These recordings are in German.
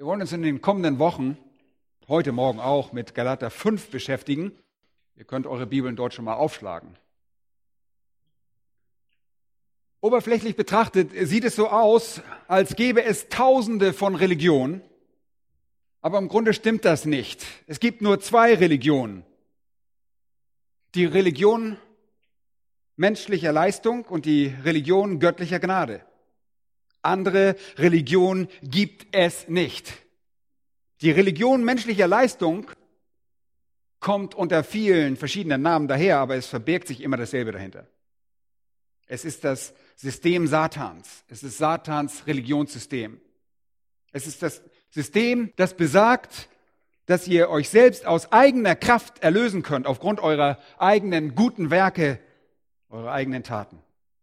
wollen uns in den kommenden Wochen, heute Morgen auch, mit Galater 5 beschäftigen. Ihr könnt eure Bibeln dort schon mal aufschlagen. Oberflächlich betrachtet sieht es so aus, als gäbe es Tausende von Religionen. Aber im Grunde stimmt das nicht. Es gibt nur zwei Religionen. Die Religion menschlicher Leistung und die Religion göttlicher Gnade. Andere Religionen gibt es nicht. Die Religion menschlicher Leistung kommt unter vielen verschiedenen Namen daher, aber es verbirgt sich immer dasselbe dahinter. Es ist das System Satans. Es ist Satans Religionssystem. Es ist das System, das besagt, dass ihr euch selbst aus eigener Kraft erlösen könnt, aufgrund eurer eigenen guten Werke, eurer eigenen Taten.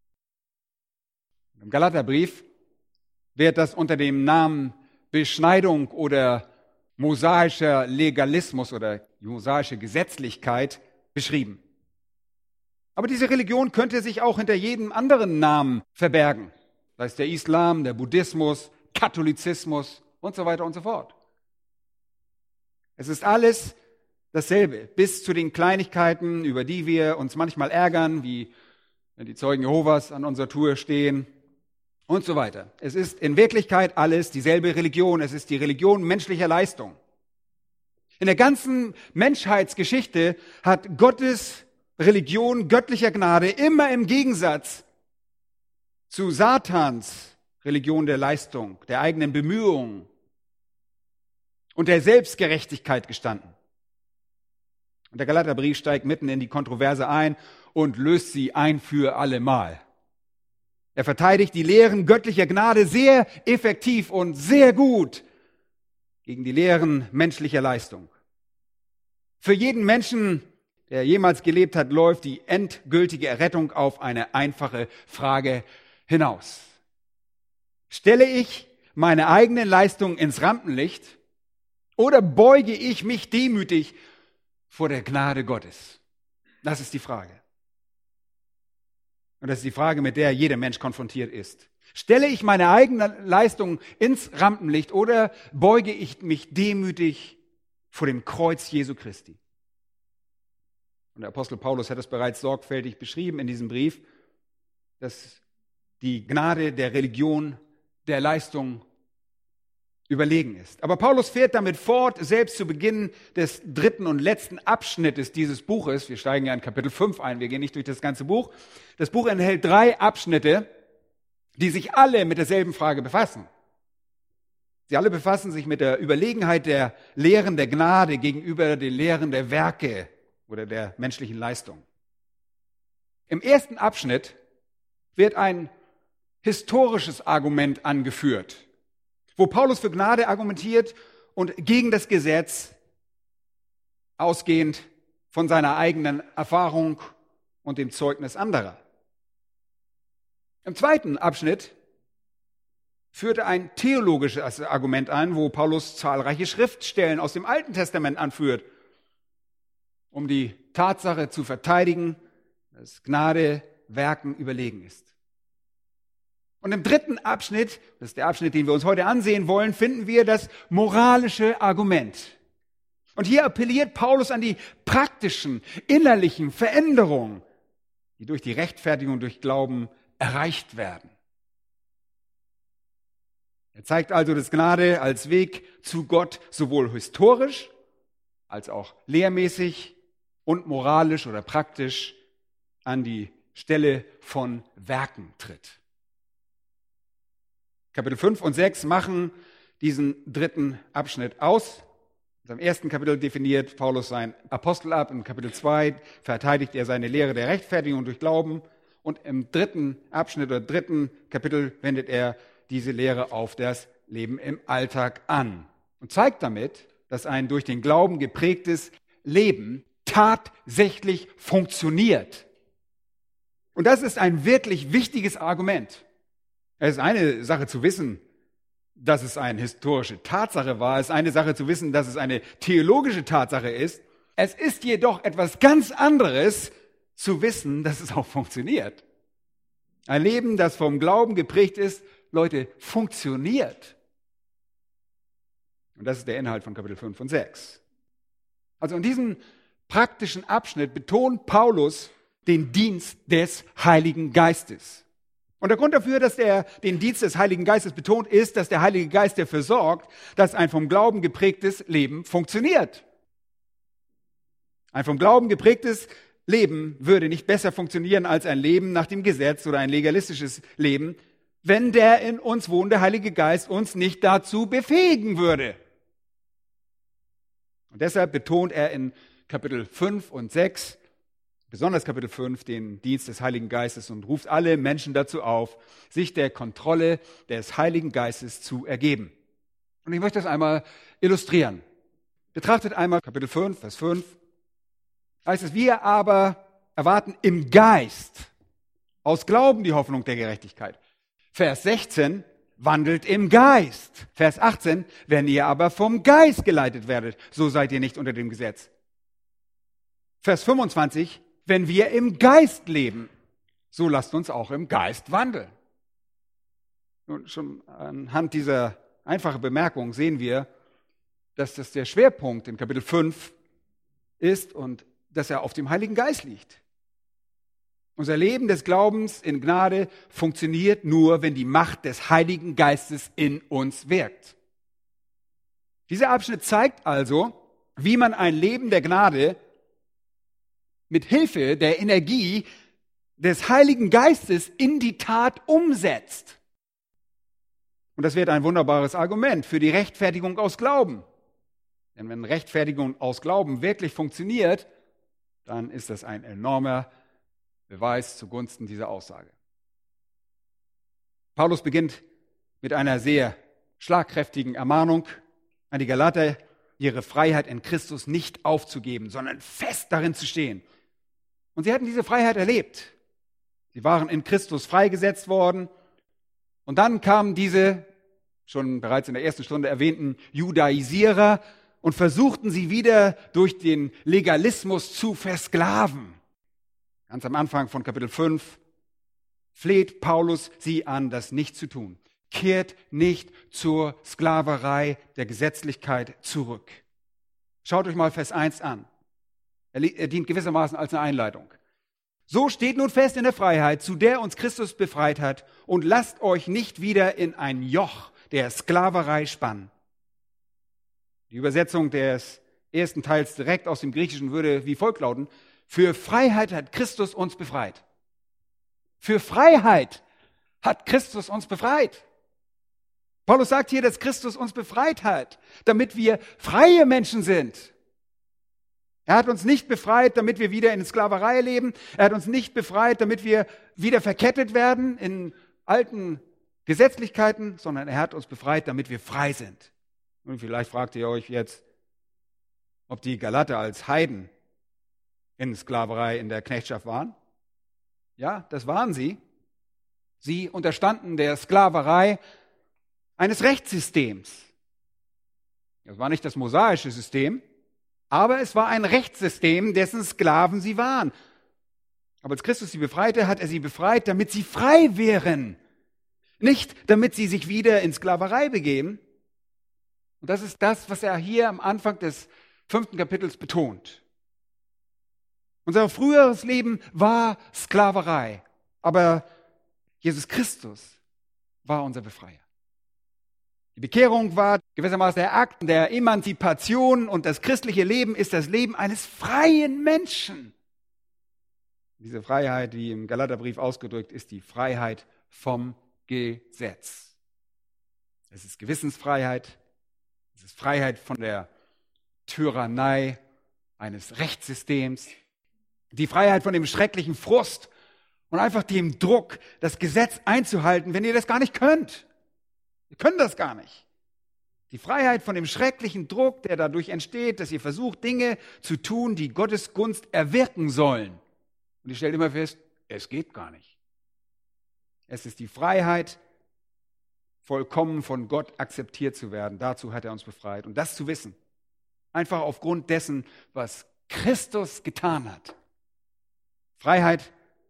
Im Galaterbrief wird das unter dem Namen Beschneidung oder mosaischer Legalismus oder mosaische Gesetzlichkeit beschrieben. Aber diese Religion könnte sich auch hinter jedem anderen Namen verbergen. Das heißt der Islam, der Buddhismus, Katholizismus und so weiter und so fort. Es ist alles dasselbe, bis zu den Kleinigkeiten, über die wir uns manchmal ärgern, wie wenn die Zeugen Jehovas an unserer Tour stehen und so weiter. Es ist in Wirklichkeit alles dieselbe Religion. Es ist die Religion menschlicher Leistung. In der ganzen Menschheitsgeschichte hat Gottes Religion göttlicher Gnade immer im Gegensatz zu Satans Religion der Leistung, der eigenen Bemühungen und der Selbstgerechtigkeit gestanden. Und der Galaterbrief steigt mitten in die Kontroverse ein und löst sie ein für allemal. Er verteidigt die Lehren göttlicher Gnade sehr effektiv und sehr gut gegen die Lehren menschlicher Leistung. Für jeden Menschen, der jemals gelebt hat, läuft die endgültige Errettung auf eine einfache Frage hinaus. Stelle ich meine eigenen Leistungen ins Rampenlicht oder beuge ich mich demütig vor der Gnade Gottes? Das ist die Frage. Und das ist die Frage, mit der jeder Mensch konfrontiert ist. Stelle ich meine eigene Leistung ins Rampenlicht oder beuge ich mich demütig vor dem Kreuz Jesu Christi? Und der Apostel Paulus hat es bereits sorgfältig beschrieben in diesem Brief, dass die Gnade der Religion, der Leistung überlegen ist. Aber Paulus fährt damit fort, selbst zu Beginn des dritten und letzten Abschnittes dieses Buches. Wir steigen ja in Kapitel 5 ein, wir gehen nicht durch das ganze Buch. Das Buch enthält 3 Abschnitte, die sich alle mit derselben Frage befassen. Sie alle befassen sich mit der Überlegenheit der Lehren der Gnade gegenüber den Lehren der Werke oder der menschlichen Leistung. Im ersten Abschnitt wird ein historisches Argument angeführt, wo Paulus für Gnade argumentiert und gegen das Gesetz, ausgehend von seiner eigenen Erfahrung und dem Zeugnis anderer. Im zweiten Abschnitt führt er ein theologisches Argument ein, wo Paulus zahlreiche Schriftstellen aus dem Alten Testament anführt, um die Tatsache zu verteidigen, dass Gnade Werken überlegen ist. Und im dritten Abschnitt, das ist der Abschnitt, den wir uns heute ansehen wollen, finden wir das moralische Argument. Und hier appelliert Paulus an die praktischen, innerlichen Veränderungen, die durch die Rechtfertigung durch Glauben erreicht werden. Er zeigt also das Gnade als Weg zu Gott sowohl historisch als auch lehrmäßig und moralisch oder praktisch an die Stelle von Werken tritt. Kapitel 5 und 6 machen diesen dritten Abschnitt aus. In seinem ersten Kapitel definiert Paulus sein Apostel ab. Im Kapitel 2 verteidigt er seine Lehre der Rechtfertigung durch Glauben. Und im dritten Abschnitt oder dritten Kapitel wendet er diese Lehre auf das Leben im Alltag an und zeigt damit, dass ein durch den Glauben geprägtes Leben tatsächlich funktioniert. Und das ist ein wirklich wichtiges Argument. Es ist eine Sache zu wissen, dass es eine historische Tatsache war. Es ist eine Sache zu wissen, dass es eine theologische Tatsache ist. Es ist jedoch etwas ganz anderes zu wissen, dass es auch funktioniert. Ein Leben, das vom Glauben geprägt ist, Leute, funktioniert. Und das ist der Inhalt von Kapitel 5 und 6. Also in diesem praktischen Abschnitt betont Paulus den Dienst des Heiligen Geistes. Und der Grund dafür, dass er den Dienst des Heiligen Geistes betont, ist, dass der Heilige Geist dafür sorgt, dass ein vom Glauben geprägtes Leben funktioniert. Ein vom Glauben geprägtes Leben würde nicht besser funktionieren als ein Leben nach dem Gesetz oder ein legalistisches Leben, wenn der in uns wohnende Heilige Geist uns nicht dazu befähigen würde. Und deshalb betont er in Kapitel 5 und 6, besonders Kapitel 5, den Dienst des Heiligen Geistes und ruft alle Menschen dazu auf, sich der Kontrolle des Heiligen Geistes zu ergeben. Und ich möchte das einmal illustrieren. Betrachtet einmal Kapitel 5, Vers 5. Heißt es, wir aber erwarten im Geist aus Glauben die Hoffnung der Gerechtigkeit. Vers 16, wandelt im Geist. Vers 18, wenn ihr aber vom Geist geleitet werdet, so seid ihr nicht unter dem Gesetz. Vers 25, wenn wir im Geist leben, so lasst uns auch im Geist wandeln. Und schon anhand dieser einfachen Bemerkung sehen wir, dass das der Schwerpunkt in Kapitel 5 ist und dass er auf dem Heiligen Geist liegt. Unser Leben des Glaubens in Gnade funktioniert nur, wenn die Macht des Heiligen Geistes in uns wirkt. Dieser Abschnitt zeigt also, wie man ein Leben der Gnade mit Hilfe der Energie des Heiligen Geistes in die Tat umsetzt. Und das wird ein wunderbares Argument für die Rechtfertigung aus Glauben. Denn wenn Rechtfertigung aus Glauben wirklich funktioniert, dann ist das ein enormer Beweis zugunsten dieser Aussage. Paulus beginnt mit einer sehr schlagkräftigen Ermahnung an die Galater, ihre Freiheit in Christus nicht aufzugeben, sondern fest darin zu stehen. Und sie hatten diese Freiheit erlebt. Sie waren in Christus freigesetzt worden. Und dann kamen diese, schon bereits in der ersten Stunde erwähnten, Judaisierer und versuchten sie wieder durch den Legalismus zu versklaven. Ganz am Anfang von Kapitel 5 fleht Paulus sie an, das nicht zu tun. Kehrt nicht zur Sklaverei der Gesetzlichkeit zurück. Schaut euch mal Vers 1 an. Er dient gewissermaßen als eine Einleitung. So steht nun fest in der Freiheit, zu der uns Christus befreit hat, und lasst euch nicht wieder in ein Joch der Sklaverei spannen. Die Übersetzung des ersten Teils direkt aus dem Griechischen würde wie folgt lauten: Für Freiheit hat Christus uns befreit. Für Freiheit hat Christus uns befreit. Paulus sagt hier, dass Christus uns befreit hat, damit wir freie Menschen sind. Er hat uns nicht befreit, damit wir wieder in Sklaverei leben. Er hat uns nicht befreit, damit wir wieder verkettet werden in alten Gesetzlichkeiten, sondern er hat uns befreit, damit wir frei sind. Und vielleicht fragt ihr euch jetzt, ob die Galater als Heiden in Sklaverei, in der Knechtschaft waren. Ja, das waren sie. Sie unterstanden der Sklaverei eines Rechtssystems. Das war nicht das mosaische System, aber es war ein Rechtssystem, dessen Sklaven sie waren. Aber als Christus sie befreite, hat er sie befreit, damit sie frei wären. Nicht, damit sie sich wieder in Sklaverei begeben. Und das ist das, was er hier am Anfang des 5. Kapitels betont. Unser früheres Leben war Sklaverei, aber Jesus Christus war unser Befreier. Die Bekehrung war gewissermaßen der Akt der Emanzipation und das christliche Leben ist das Leben eines freien Menschen. Diese Freiheit, wie im Galaterbrief ausgedrückt, ist die Freiheit vom Gesetz. Es ist Gewissensfreiheit, es ist Freiheit von der Tyrannei eines Rechtssystems, die Freiheit von dem schrecklichen Frust und einfach dem Druck, das Gesetz einzuhalten, wenn ihr das gar nicht könnt. Wir können das gar nicht. Die Freiheit von dem schrecklichen Druck, der dadurch entsteht, dass ihr versucht, Dinge zu tun, die Gottes Gunst erwirken sollen. Und ihr stellt immer fest, es geht gar nicht. Es ist die Freiheit, vollkommen von Gott akzeptiert zu werden. Dazu hat er uns befreit. Und das zu wissen, einfach aufgrund dessen, was Christus getan hat. Freiheit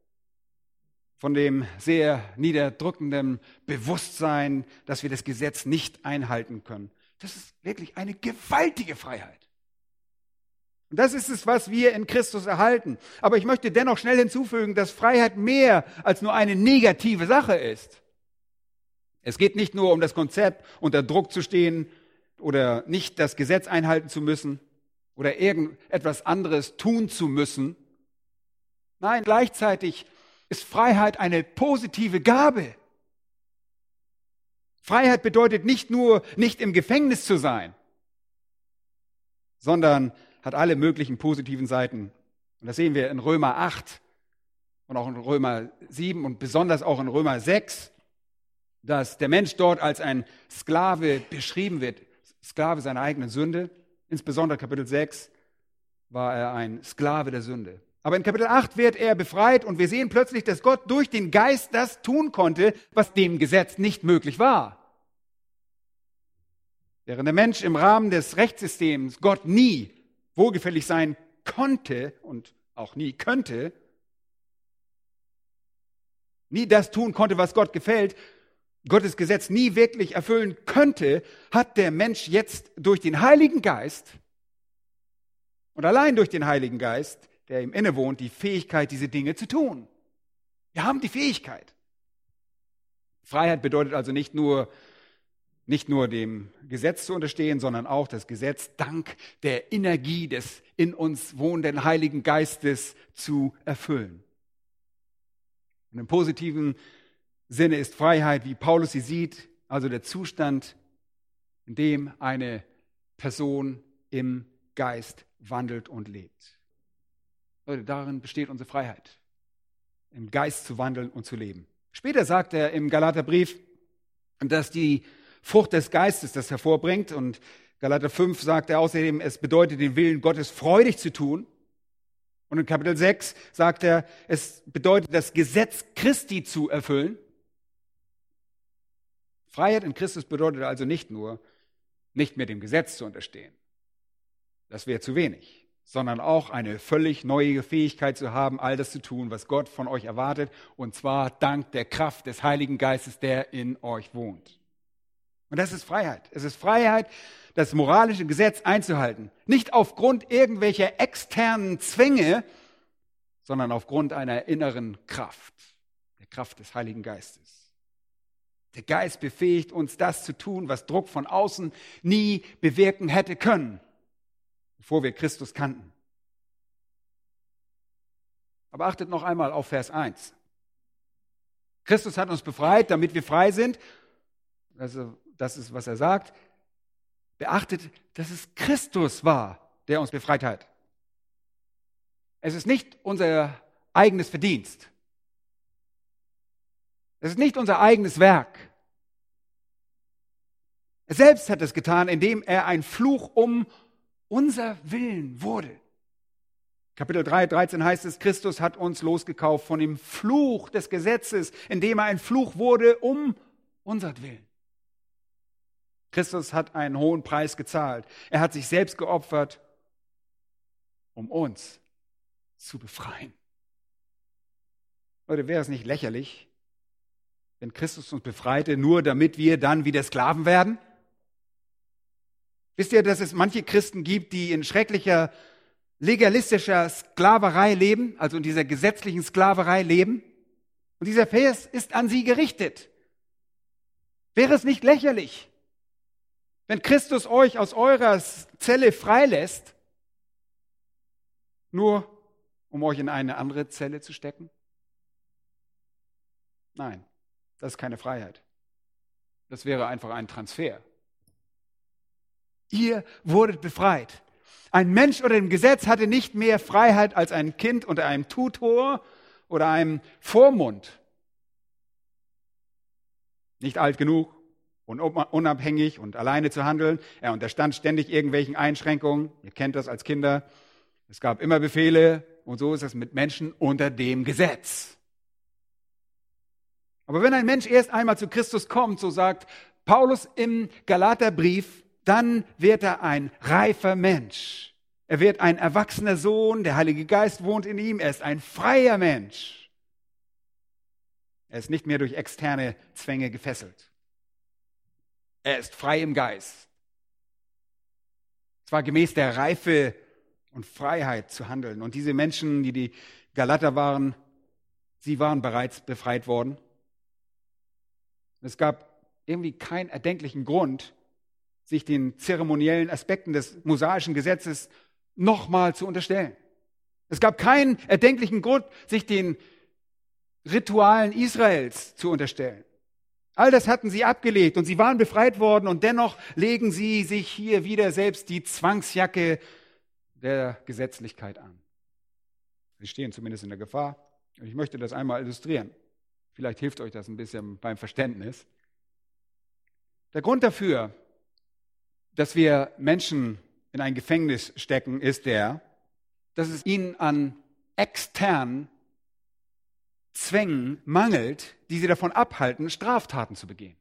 von dem sehr niederdrückenden Bewusstsein, dass wir das Gesetz nicht einhalten können. Das ist wirklich eine gewaltige Freiheit. Und das ist es, was wir in Christus erhalten. Aber ich möchte dennoch schnell hinzufügen, dass Freiheit mehr als nur eine negative Sache ist. Es geht nicht nur um das Konzept, unter Druck zu stehen oder nicht das Gesetz einhalten zu müssen oder irgendetwas anderes tun zu müssen. Nein, gleichzeitig ist Freiheit eine positive Gabe. Freiheit bedeutet nicht nur, nicht im Gefängnis zu sein, sondern hat alle möglichen positiven Seiten. Und das sehen wir in Römer 8 und auch in Römer 7 und besonders auch in Römer 6, dass der Mensch dort als ein Sklave beschrieben wird, Sklave seiner eigenen Sünde. Insbesondere Kapitel 6 war er ein Sklave der Sünde. Aber in Kapitel 8 wird er befreit und wir sehen plötzlich, dass Gott durch den Geist das tun konnte, was dem Gesetz nicht möglich war. Während der Mensch im Rahmen des Rechtssystems Gott nie wohlgefällig sein konnte und auch nie könnte, nie das tun konnte, was Gott gefällt, Gottes Gesetz nie wirklich erfüllen könnte, hat der Mensch jetzt durch den Heiligen Geist und allein durch den Heiligen Geist, der ihm innewohnt, die Fähigkeit, diese Dinge zu tun. Wir haben die Fähigkeit. Freiheit bedeutet also nicht nur dem Gesetz zu unterstehen, sondern auch das Gesetz dank der Energie des in uns wohnenden Heiligen Geistes zu erfüllen. Und im positiven Sinne ist Freiheit, wie Paulus sie sieht, also der Zustand, in dem eine Person im Geist wandelt und lebt. Leute, darin besteht unsere Freiheit, im Geist zu wandeln und zu leben. Später sagt er im Galaterbrief, dass die Frucht des Geistes das hervorbringt. Und Galater 5 sagt er außerdem, es bedeutet, den Willen Gottes freudig zu tun. Und in Kapitel 6 sagt er, es bedeutet, das Gesetz Christi zu erfüllen. Freiheit in Christus bedeutet also nicht nur, nicht mehr dem Gesetz zu unterstehen. Das wäre zu wenig. Sondern auch eine völlig neue Fähigkeit zu haben, all das zu tun, was Gott von euch erwartet. Und zwar dank der Kraft des Heiligen Geistes, der in euch wohnt. Und das ist Freiheit. Es ist Freiheit, das moralische Gesetz einzuhalten. Nicht aufgrund irgendwelcher externen Zwänge, sondern aufgrund einer inneren Kraft. Der Kraft des Heiligen Geistes. Der Geist befähigt uns, das zu tun, was Druck von außen nie bewirken hätte können, bevor wir Christus kannten. Aber achtet noch einmal auf Vers 1. Christus hat uns befreit, damit wir frei sind. Also, das ist, was er sagt. Beachtet, dass es Christus war, der uns befreit hat. Es ist nicht unser eigenes Verdienst. Es ist nicht unser eigenes Werk. Er selbst hat es getan, indem er ein Fluch um unser Willen wurde. Kapitel 3, 13 heißt es, Christus hat uns losgekauft von dem Fluch des Gesetzes, indem er ein Fluch wurde um unsertwillen. Christus hat einen hohen Preis gezahlt. Er hat sich selbst geopfert, um uns zu befreien. Leute, wäre es nicht lächerlich, wenn Christus uns befreite, nur damit wir dann wieder Sklaven werden? Wisst ihr, dass es manche Christen gibt, die in schrecklicher, legalistischer Sklaverei leben, also in dieser gesetzlichen Sklaverei leben? Und dieser Vers ist an sie gerichtet. Wäre es nicht lächerlich, wenn Christus euch aus eurer Zelle freilässt, nur um euch in eine andere Zelle zu stecken? Nein, das ist keine Freiheit. Das wäre einfach ein Transfer. Ihr wurdet befreit. Ein Mensch unter dem Gesetz hatte nicht mehr Freiheit als ein Kind unter einem Tutor oder einem Vormund. Nicht alt genug und unabhängig und alleine zu handeln. Er unterstand ständig irgendwelchen Einschränkungen. Ihr kennt das als Kinder. Es gab immer Befehle und so ist es mit Menschen unter dem Gesetz. Aber wenn ein Mensch erst einmal zu Christus kommt, so sagt Paulus im Galaterbrief, dann wird er ein reifer Mensch. Er wird ein erwachsener Sohn, der Heilige Geist wohnt in ihm, er ist ein freier Mensch. Er ist nicht mehr durch externe Zwänge gefesselt. Er ist frei im Geist. zwar gemäß der Reife und Freiheit zu handeln. Und diese Menschen, die Galater waren, sie waren bereits befreit worden. Es gab irgendwie keinen erdenklichen Grund, sich den zeremoniellen Aspekten des mosaischen Gesetzes nochmal zu unterstellen. Es gab keinen erdenklichen Grund, sich den Ritualen Israels zu unterstellen. All das hatten sie abgelegt und sie waren befreit worden und dennoch legen sie sich hier wieder selbst die Zwangsjacke der Gesetzlichkeit an. Sie stehen zumindest in der Gefahr. Und ich möchte das einmal illustrieren. Vielleicht hilft euch das ein bisschen beim Verständnis. Der Grund dafür, dass wir Menschen in ein Gefängnis stecken, ist der, dass es ihnen an externen Zwängen mangelt, die sie davon abhalten, Straftaten zu begehen.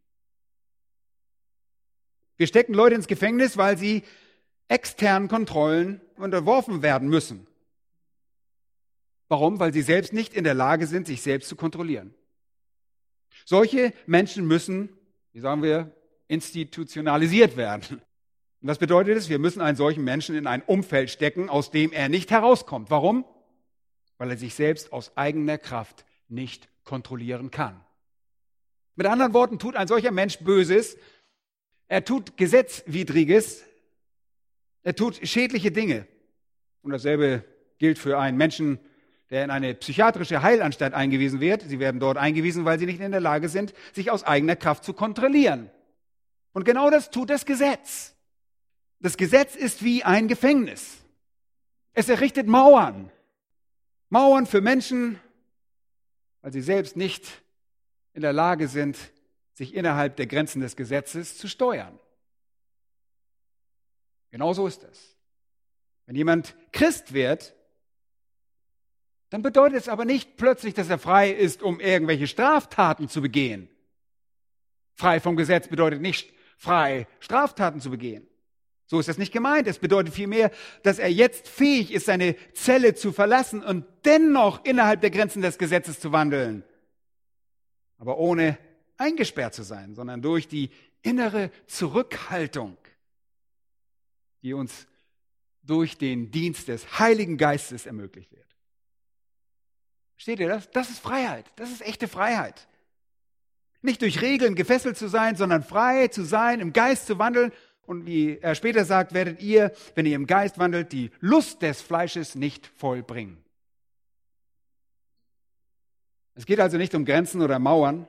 Wir stecken Leute ins Gefängnis, weil sie externen Kontrollen unterworfen werden müssen. Warum? Weil sie selbst nicht in der Lage sind, sich selbst zu kontrollieren. Solche Menschen müssen, wie sagen wir, institutionalisiert werden. Und was bedeutet es? Wir müssen einen solchen Menschen in ein Umfeld stecken, aus dem er nicht herauskommt. Warum? Weil er sich selbst aus eigener Kraft nicht kontrollieren kann. Mit anderen Worten, tut ein solcher Mensch Böses, er tut Gesetzwidriges, er tut schädliche Dinge. Und dasselbe gilt für einen Menschen, der in eine psychiatrische Heilanstalt eingewiesen wird. Sie werden dort eingewiesen, weil sie nicht in der Lage sind, sich aus eigener Kraft zu kontrollieren. Und genau das tut das Gesetz. Das Gesetz ist wie ein Gefängnis. Es errichtet Mauern. Mauern für Menschen, weil sie selbst nicht in der Lage sind, sich innerhalb der Grenzen des Gesetzes zu steuern. Genauso ist es. Wenn jemand Christ wird, dann bedeutet es aber nicht plötzlich, dass er frei ist, um irgendwelche Straftaten zu begehen. Frei vom Gesetz bedeutet nicht frei, Straftaten zu begehen. So ist das nicht gemeint. Es bedeutet vielmehr, dass er jetzt fähig ist, seine Zelle zu verlassen und dennoch innerhalb der Grenzen des Gesetzes zu wandeln. Aber ohne eingesperrt zu sein, sondern durch die innere Zurückhaltung, die uns durch den Dienst des Heiligen Geistes ermöglicht wird. Versteht ihr das? Das ist Freiheit. Das ist echte Freiheit. Nicht durch Regeln gefesselt zu sein, sondern frei zu sein, im Geist zu wandeln. Und wie er später sagt, werdet ihr, wenn ihr im Geist wandelt, die Lust des Fleisches nicht vollbringen. Es geht also nicht um Grenzen oder Mauern.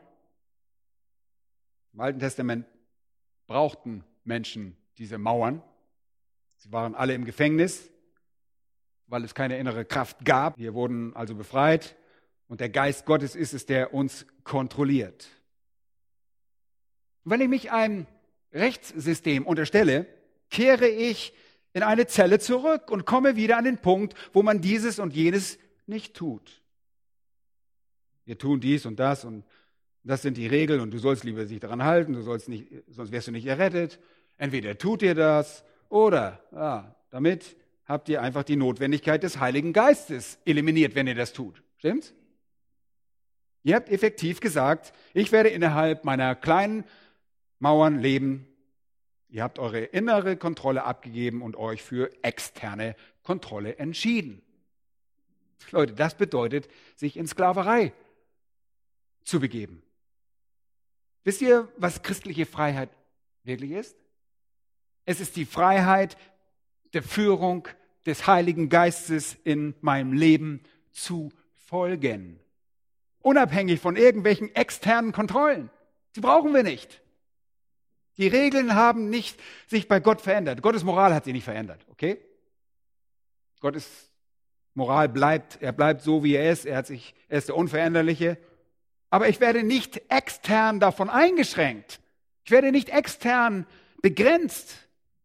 Im Alten Testament brauchten Menschen diese Mauern. Sie waren alle im Gefängnis, weil es keine innere Kraft gab. Wir wurden also befreit und der Geist Gottes ist es, der uns kontrolliert. Und wenn ich mich einem Rechtssystem unterstelle, kehre ich in eine Zelle zurück und komme wieder an den Punkt, wo man dieses und jenes nicht tut. Wir tun dies und das sind die Regeln und du sollst lieber dich daran halten, du sollst nicht, sonst wirst du nicht errettet. Entweder tut ihr das oder damit habt ihr einfach die Notwendigkeit des Heiligen Geistes eliminiert, wenn ihr das tut. Stimmt's? Ihr habt effektiv gesagt, ich werde innerhalb meiner kleinen Mauern leben. Ihr habt eure innere Kontrolle abgegeben und euch für externe Kontrolle entschieden. Leute, das bedeutet, sich in Sklaverei zu begeben. Wisst ihr, was christliche Freiheit wirklich ist? Es ist die Freiheit der Führung des Heiligen Geistes in meinem Leben zu folgen. Unabhängig von irgendwelchen externen Kontrollen. Die brauchen wir nicht. Die Regeln haben nicht sich bei Gott verändert. Gottes Moral hat sie nicht verändert, okay? Gottes Moral bleibt, er bleibt so, wie er ist. Er ist der Unveränderliche. Aber ich werde nicht extern davon eingeschränkt. Ich werde nicht extern begrenzt.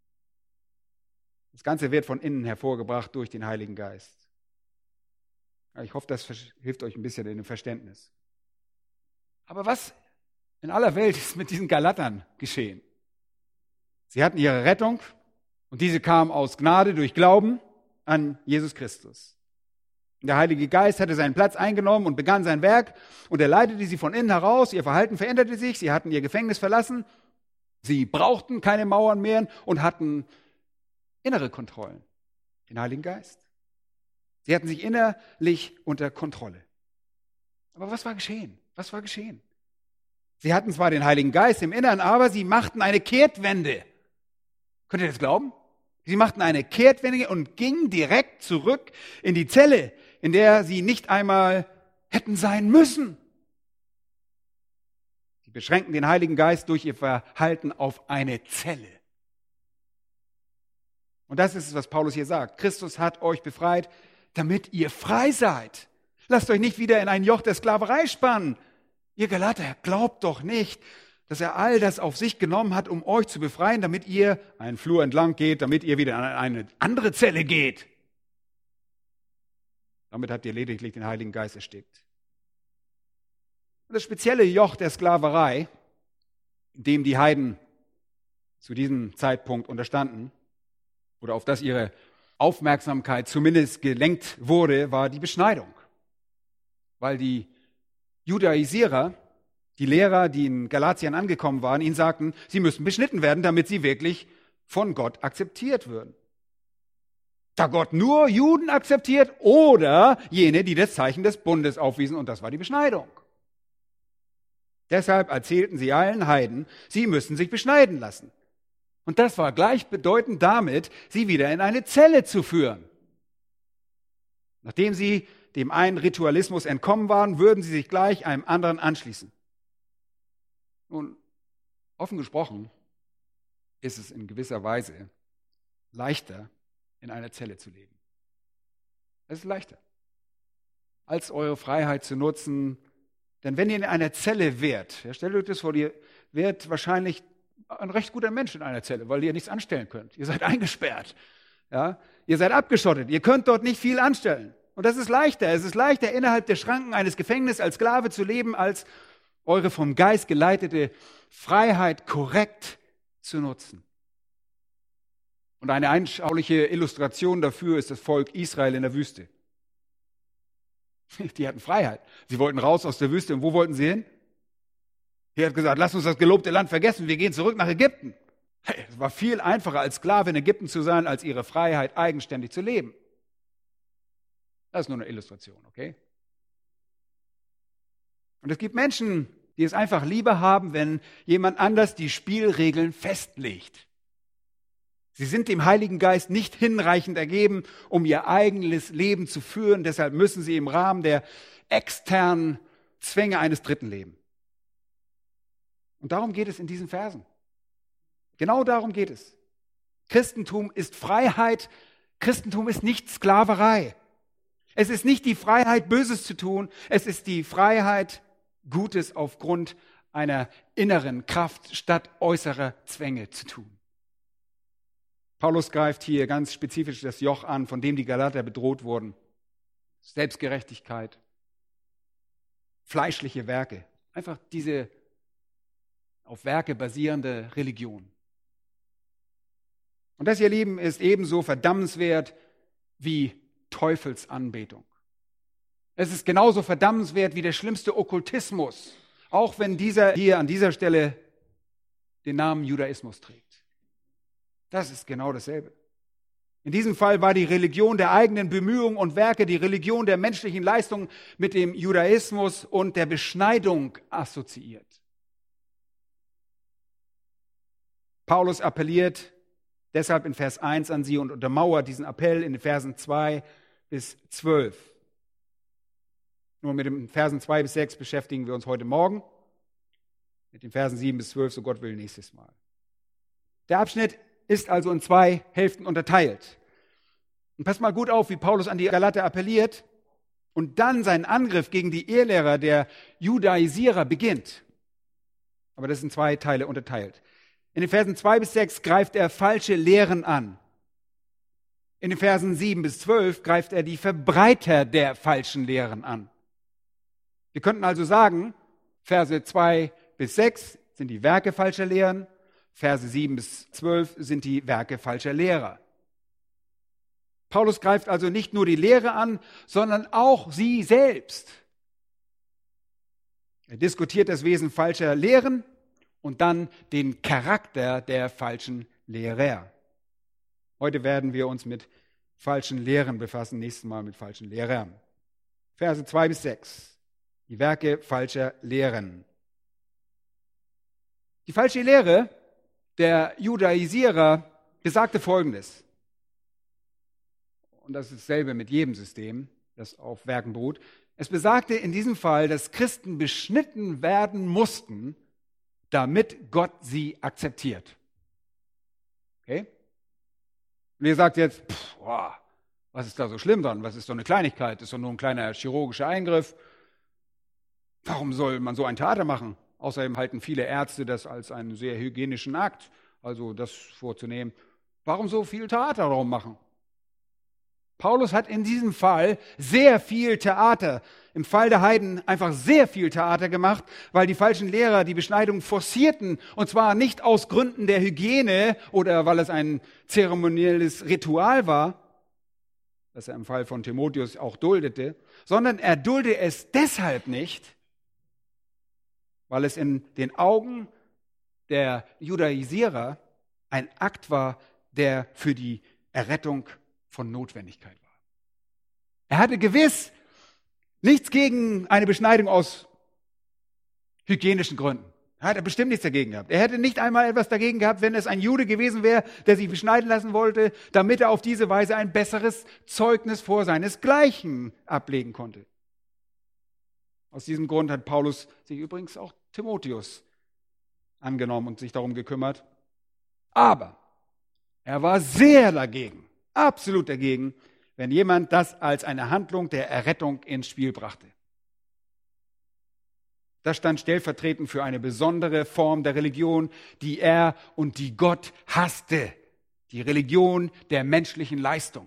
Das Ganze wird von innen hervorgebracht durch den Heiligen Geist. Ich hoffe, das hilft euch ein bisschen in dem Verständnis. Aber was in aller Welt ist mit diesen Galatern geschehen? Sie hatten ihre Rettung und diese kam aus Gnade durch Glauben an Jesus Christus. Der Heilige Geist hatte seinen Platz eingenommen und begann sein Werk und er leitete sie von innen heraus. Ihr Verhalten veränderte sich, sie hatten ihr Gefängnis verlassen. Sie brauchten keine Mauern mehr und hatten innere Kontrollen, den Heiligen Geist. Sie hatten sich innerlich unter Kontrolle. Aber was war geschehen? Was war geschehen? Sie hatten zwar den Heiligen Geist im Inneren, aber sie machten eine Kehrtwende. Könnt ihr das glauben? Sie machten eine Kehrtwende und gingen direkt zurück in die Zelle, in der sie nicht einmal hätten sein müssen. Sie beschränken den Heiligen Geist durch ihr Verhalten auf eine Zelle. Und das ist es, was Paulus hier sagt. Christus hat euch befreit, damit ihr frei seid. Lasst euch nicht wieder in ein Joch der Sklaverei spannen. Ihr Galater, glaubt doch nicht, dass er all das auf sich genommen hat, um euch zu befreien, damit ihr einen Flur entlang geht, damit ihr wieder in eine andere Zelle geht. Damit habt ihr lediglich den Heiligen Geist erstickt. Und das spezielle Joch der Sklaverei, dem die Heiden zu diesem Zeitpunkt unterstanden, oder auf das ihre Aufmerksamkeit zumindest gelenkt wurde, war die Beschneidung. Weil die Judaisierer, die Lehrer, die in Galatien angekommen waren, ihnen sagten, sie müssten beschnitten werden, damit sie wirklich von Gott akzeptiert würden. Da Gott nur Juden akzeptiert oder jene, die das Zeichen des Bundes aufwiesen, und das war die Beschneidung. Deshalb erzählten sie allen Heiden, sie müssen sich beschneiden lassen. Und das war gleichbedeutend damit, sie wieder in eine Zelle zu führen. Nachdem sie dem einen Ritualismus entkommen waren, würden sie sich gleich einem anderen anschließen. Nun, offen gesprochen, ist es in gewisser Weise leichter, in einer Zelle zu leben. Es ist leichter, als eure Freiheit zu nutzen. Denn wenn ihr in einer Zelle wärt, stellt euch das vor, ihr wärt wahrscheinlich ein recht guter Mensch in einer Zelle, weil ihr nichts anstellen könnt. Ihr seid eingesperrt. Ja? Ihr seid abgeschottet. Ihr könnt dort nicht viel anstellen. Und das ist leichter. Es ist leichter, innerhalb der Schranken eines Gefängnisses als Sklave zu leben, als eure vom Geist geleitete Freiheit korrekt zu nutzen. Und eine anschauliche Illustration dafür ist das Volk Israel in der Wüste. Die hatten Freiheit. Sie wollten raus aus der Wüste. Und wo wollten sie hin? Er hat gesagt, lasst uns das gelobte Land vergessen, wir gehen zurück nach Ägypten. Hey, es war viel einfacher, als Sklave in Ägypten zu sein, als ihre Freiheit eigenständig zu leben. Das ist nur eine Illustration, okay? Und es gibt Menschen, die es einfach lieber haben, wenn jemand anders die Spielregeln festlegt. Sie sind dem Heiligen Geist nicht hinreichend ergeben, um ihr eigenes Leben zu führen. Deshalb müssen sie im Rahmen der externen Zwänge eines Dritten leben. Und darum geht es in diesen Versen. Genau darum geht es. Christentum ist Freiheit. Christentum ist nicht Sklaverei. Es ist nicht die Freiheit, Böses zu tun. Es ist die Freiheit, Gutes aufgrund einer inneren Kraft statt äußerer Zwänge zu tun. Paulus greift hier ganz spezifisch das Joch an, von dem die Galater bedroht wurden. Selbstgerechtigkeit, fleischliche Werke. Einfach diese auf Werke basierende Religion. Und das, ihr Lieben, ist ebenso verdammenswert wie Teufelsanbetung. Es ist genauso verdammenswert wie der schlimmste Okkultismus, auch wenn dieser hier an dieser Stelle den Namen Judaismus trägt. Das ist genau dasselbe. In diesem Fall war die Religion der eigenen Bemühungen und Werke, die Religion der menschlichen Leistung mit dem Judaismus und der Beschneidung assoziiert. Paulus appelliert deshalb in Vers 1 an sie und untermauert diesen Appell in den Versen 2 bis 12. Nur mit den Versen 2 bis 6 beschäftigen wir uns heute Morgen. Mit den Versen 7 bis 12, so Gott will, nächstes Mal. Der Abschnitt ist also in 2 Hälften unterteilt. Und passt mal gut auf, wie Paulus an die Galater appelliert und dann seinen Angriff gegen die Irrlehrer der Judaisierer beginnt. Aber das ist in 2 Teile unterteilt. In den Versen 2 bis 6 greift er falsche Lehren an. In den Versen 7 bis 12 greift er die Verbreiter der falschen Lehren an. Wir könnten also sagen, Verse 2 bis 6 sind die Werke falscher Lehren, Verse 7 bis 12 sind die Werke falscher Lehrer. Paulus greift also nicht nur die Lehre an, sondern auch sie selbst. Er diskutiert das Wesen falscher Lehren und dann den Charakter der falschen Lehrer. Heute werden wir uns mit falschen Lehren befassen, nächstes Mal mit falschen Lehrern. Verse 2 bis 6. Die Werke falscher Lehren. Die falsche Lehre der Judaisierer besagte Folgendes. Und das ist dasselbe mit jedem System, das auf Werken beruht. Es besagte in diesem Fall, dass Christen beschnitten werden mussten, damit Gott sie akzeptiert. Okay? Und ihr sagt jetzt, was ist da so schlimm dran? Was ist so eine Kleinigkeit? Das ist doch nur ein kleiner chirurgischer Eingriff. Warum soll man so ein Theater machen? Außerdem halten viele Ärzte das als einen sehr hygienischen Akt, also das vorzunehmen. Warum so viel Theater darum machen? Paulus hat in diesem Fall sehr viel Theater, im Fall der Heiden einfach sehr viel Theater gemacht, weil die falschen Lehrer die Beschneidung forcierten, und zwar nicht aus Gründen der Hygiene oder weil es ein zeremonielles Ritual war, das er im Fall von Timotheus auch duldete, sondern er duldete es deshalb nicht, weil es in den Augen der Judaisierer ein Akt war, der für die Errettung von Notwendigkeit war. Er hatte gewiss nichts gegen eine Beschneidung aus hygienischen Gründen. Er hatte bestimmt nichts dagegen gehabt. Er hätte nicht einmal etwas dagegen gehabt, wenn es ein Jude gewesen wäre, der sich beschneiden lassen wollte, damit er auf diese Weise ein besseres Zeugnis vor seinesgleichen ablegen konnte. Aus diesem Grund hat Paulus sich übrigens auch Timotheus angenommen und sich darum gekümmert. Aber er war sehr dagegen, absolut dagegen, wenn jemand das als eine Handlung der Errettung ins Spiel brachte. Das stand stellvertretend für eine besondere Form der Religion, die er und die Gott hasste. Die Religion der menschlichen Leistung.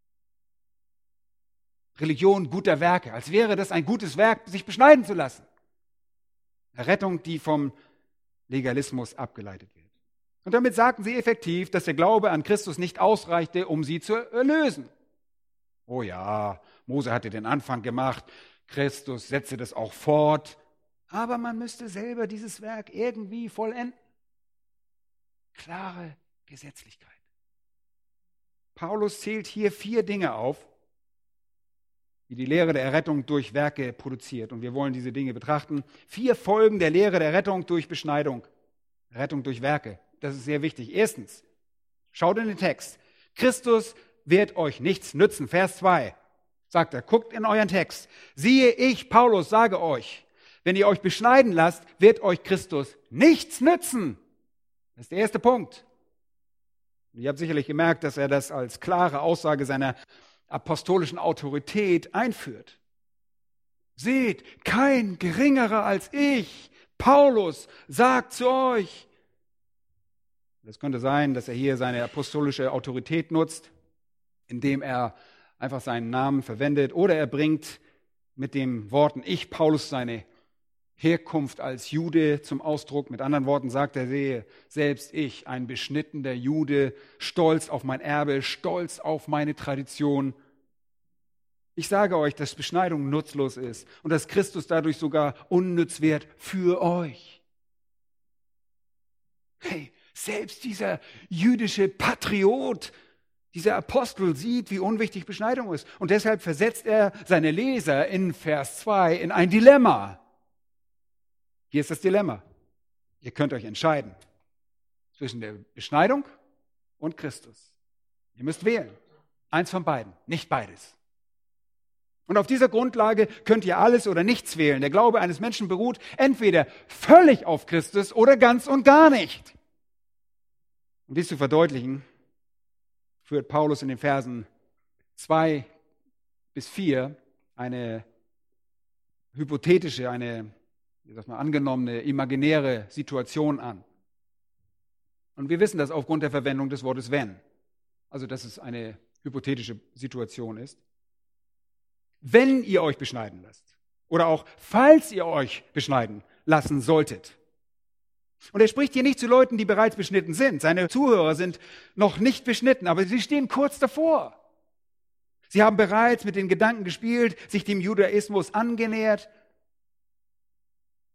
Religion guter Werke, als wäre das ein gutes Werk, sich beschneiden zu lassen. Errettung, die vom Legalismus abgeleitet wird. Und damit sagten sie effektiv, dass der Glaube an Christus nicht ausreichte, um sie zu erlösen. Oh ja, Mose hatte den Anfang gemacht, Christus setzte das auch fort, aber man müsste selber dieses Werk irgendwie vollenden. Klare Gesetzlichkeit. Paulus zählt hier 4 Dinge auf, wie die Lehre der Errettung durch Werke produziert. Und wir wollen diese Dinge betrachten. 4 Folgen der Lehre der Rettung durch Beschneidung. Rettung durch Werke. Das ist sehr wichtig. Erstens, schaut in den Text. Christus wird euch nichts nützen. Vers 2 sagt er, guckt in euren Text. Siehe, ich, Paulus, sage euch, wenn ihr euch beschneiden lasst, wird euch Christus nichts nützen. Das ist der erste Punkt. Ihr habt sicherlich gemerkt, dass er das als klare Aussage seiner apostolischen Autorität einführt. Seht, kein Geringerer als ich, Paulus, sagt zu euch. Es könnte sein, dass er hier seine apostolische Autorität nutzt, indem er einfach seinen Namen verwendet, oder er bringt mit den Worten ich, Paulus, seine Herkunft als Jude zum Ausdruck. Mit anderen Worten sagt er, sehe, selbst ich, ein beschnittener Jude, stolz auf mein Erbe, stolz auf meine Tradition. Ich sage euch, dass Beschneidung nutzlos ist und dass Christus dadurch sogar unnütz wird für euch. Hey, selbst dieser jüdische Patriot, dieser Apostel sieht, wie unwichtig Beschneidung ist. Und deshalb versetzt er seine Leser in Vers 2 in ein Dilemma. Hier ist das Dilemma. Ihr könnt euch entscheiden zwischen der Beschneidung und Christus. Ihr müsst wählen. Eins von beiden, nicht beides. Und auf dieser Grundlage könnt ihr alles oder nichts wählen. Der Glaube eines Menschen beruht entweder völlig auf Christus oder ganz und gar nicht. Um dies zu verdeutlichen, führt Paulus in den Versen 2 bis 4 eine hypothetische, eine angenommene, imaginäre Situation an. Und wir wissen das aufgrund der Verwendung des Wortes wenn. Also, dass es eine hypothetische Situation ist. Wenn ihr euch beschneiden lasst oder auch falls ihr euch beschneiden lassen solltet. Und er spricht hier nicht zu Leuten, die bereits beschnitten sind. Seine Zuhörer sind noch nicht beschnitten, aber sie stehen kurz davor. Sie haben bereits mit den Gedanken gespielt, sich dem Judaismus angenähert.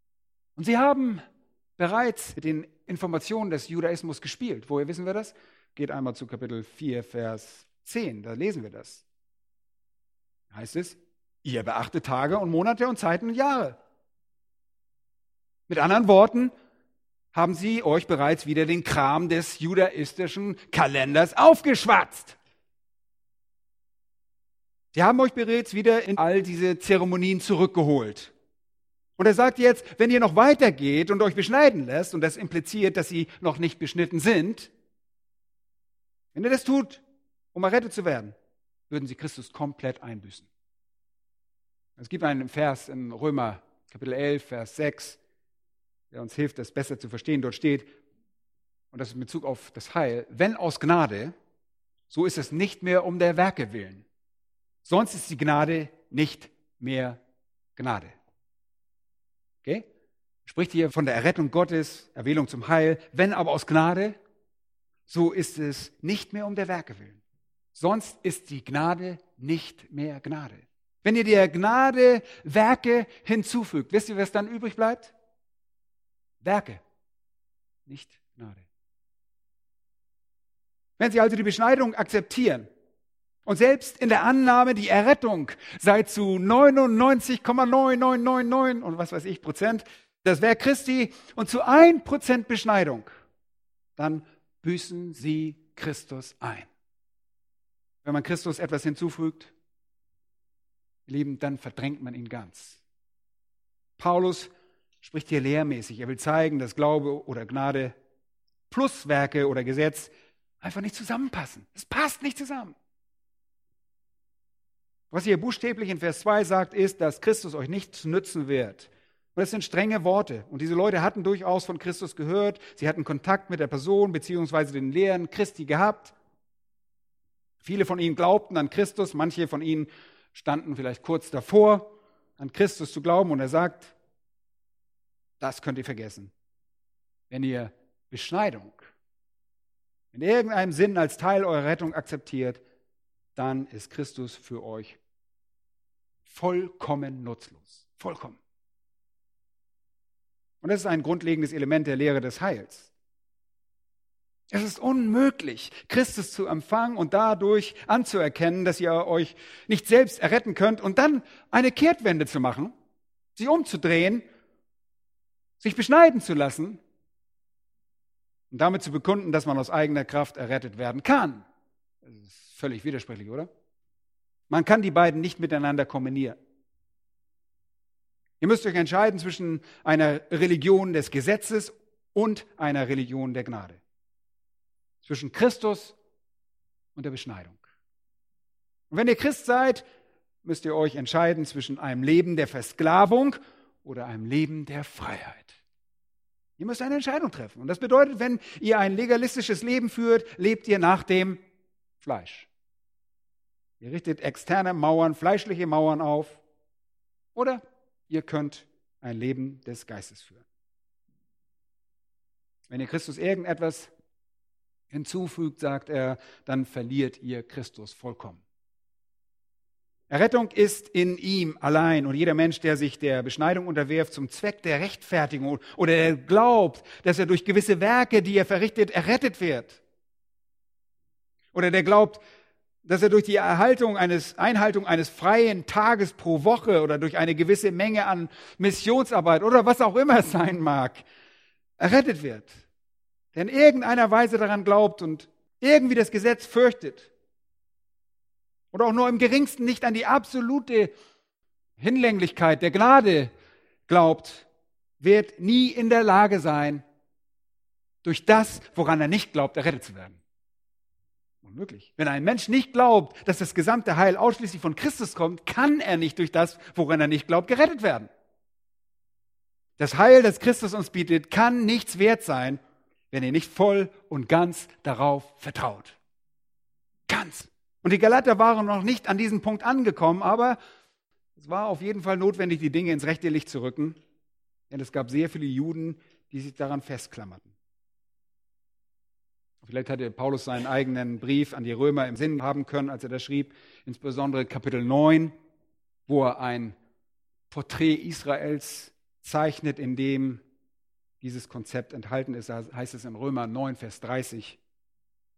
Und sie haben bereits mit den Informationen des Judaismus gespielt. Woher wissen wir das? geht einmal zu Kapitel 4, Vers 10, da lesen wir das. Da heißt es, ihr beachtet Tage und Monate und Zeiten und Jahre. Mit anderen Worten, haben sie euch bereits wieder den Kram des judaistischen Kalenders aufgeschwatzt. Sie haben euch bereits wieder in all diese Zeremonien zurückgeholt. Und er sagt jetzt, wenn ihr noch weitergeht und euch beschneiden lässt, und das impliziert, dass sie noch nicht beschnitten sind, wenn ihr das tut, um errettet zu werden, würden sie Christus komplett einbüßen. Es gibt einen Vers in Römer Kapitel 11, Vers 6, der uns hilft, das besser zu verstehen. Dort steht, und das ist in Bezug auf das Heil, wenn aus Gnade, so ist es nicht mehr um der Werke willen. Sonst ist die Gnade nicht mehr Gnade. Okay? Spricht hier von der Errettung Gottes, Erwählung zum Heil. Wenn aber aus Gnade, so ist es nicht mehr um der Werke willen. Sonst ist die Gnade nicht mehr Gnade. Wenn ihr der Gnade Werke hinzufügt, wisst ihr, was dann übrig bleibt? Werke, nicht Gnade. Wenn Sie also die Beschneidung akzeptieren und selbst in der Annahme, die Errettung sei zu 99,9999 und was weiß ich Prozent das Werk Christi und zu 1% Beschneidung, dann büßen Sie Christus ein. Wenn man Christus etwas hinzufügt, ihr Lieben, dann verdrängt man ihn ganz. Paulus spricht hier lehrmäßig. Er will zeigen, dass Glaube oder Gnade plus Werke oder Gesetz einfach nicht zusammenpassen. Es passt nicht zusammen. Was hier buchstäblich in Vers 2 sagt, ist, dass Christus euch nichts nützen wird. Und das sind strenge Worte. Und diese Leute hatten durchaus von Christus gehört. Sie hatten Kontakt mit der Person bzw. den Lehren Christi gehabt. Viele von ihnen glaubten an Christus. Manche von ihnen standen vielleicht kurz davor, an Christus zu glauben. Und er sagt, das könnt ihr vergessen. Wenn ihr Beschneidung in irgendeinem Sinn als Teil eurer Rettung akzeptiert, dann ist Christus für euch vollkommen nutzlos. Vollkommen. Und das ist ein grundlegendes Element der Lehre des Heils. Es ist unmöglich, Christus zu empfangen und dadurch anzuerkennen, dass ihr euch nicht selbst erretten könnt und dann eine Kehrtwende zu machen, sie umzudrehen, sich beschneiden zu lassen und damit zu bekunden, dass man aus eigener Kraft errettet werden kann. Das ist völlig widersprüchlich, oder? Man kann die beiden nicht miteinander kombinieren. Ihr müsst euch entscheiden zwischen einer Religion des Gesetzes und einer Religion der Gnade. Zwischen Christus und der Beschneidung. Und wenn ihr Christ seid, müsst ihr euch entscheiden zwischen einem Leben der Versklavung oder einem Leben der Freiheit. Ihr müsst eine Entscheidung treffen. Und das bedeutet, wenn ihr ein legalistisches Leben führt, lebt ihr nach dem Fleisch. Ihr richtet externe Mauern, fleischliche Mauern auf. Oder ihr könnt ein Leben des Geistes führen. Wenn ihr Christus irgendetwas hinzufügt, sagt er, dann verliert ihr Christus vollkommen. Errettung ist in ihm allein und jeder Mensch, der sich der Beschneidung unterwirft zum Zweck der Rechtfertigung oder der glaubt, dass er durch gewisse Werke, die er verrichtet, errettet wird. Oder der glaubt, dass er durch die Einhaltung eines freien Tages pro Woche oder durch eine gewisse Menge an Missionsarbeit oder was auch immer es sein mag, errettet wird. Der in irgendeiner Weise daran glaubt und irgendwie das Gesetz fürchtet. Oder auch nur im geringsten nicht an die absolute Hinlänglichkeit der Gnade glaubt, wird nie in der Lage sein, durch das, woran er nicht glaubt, errettet zu werden. Unmöglich. Wenn ein Mensch nicht glaubt, dass das gesamte Heil ausschließlich von Christus kommt, kann er nicht durch das, woran er nicht glaubt, gerettet werden. Das Heil, das Christus uns bietet, kann nichts wert sein, wenn ihr nicht voll und ganz darauf vertraut. Ganz. Und die Galater waren noch nicht an diesem Punkt angekommen, aber es war auf jeden Fall notwendig, die Dinge ins rechte Licht zu rücken, denn es gab sehr viele Juden, die sich daran festklammerten. Vielleicht hatte Paulus seinen eigenen Brief an die Römer im Sinn haben können, als er das schrieb, insbesondere Kapitel 9, wo er ein Porträt Israels zeichnet, in dem dieses Konzept enthalten ist. Da heißt es in Römer 9, Vers 30.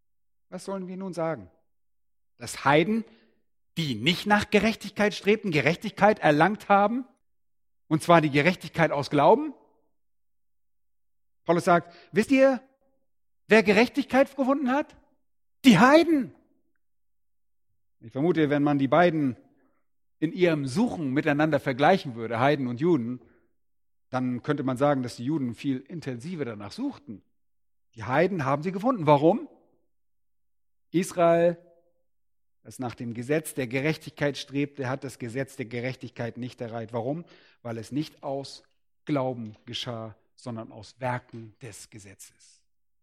Was sollen wir nun sagen? Dass Heiden, die nicht nach Gerechtigkeit strebten, Gerechtigkeit erlangt haben, und zwar die Gerechtigkeit aus Glauben? Paulus sagt, wisst ihr, wer Gerechtigkeit gefunden hat? Die Heiden. Ich vermute, wenn man die beiden in ihrem Suchen miteinander vergleichen würde, Heiden und Juden, dann könnte man sagen, dass die Juden viel intensiver danach suchten. Die Heiden haben sie gefunden. Warum? Israel, das nach dem Gesetz der Gerechtigkeit strebte, hat das Gesetz der Gerechtigkeit nicht erreicht. Warum? Weil es nicht aus Glauben geschah, sondern aus Werken des Gesetzes.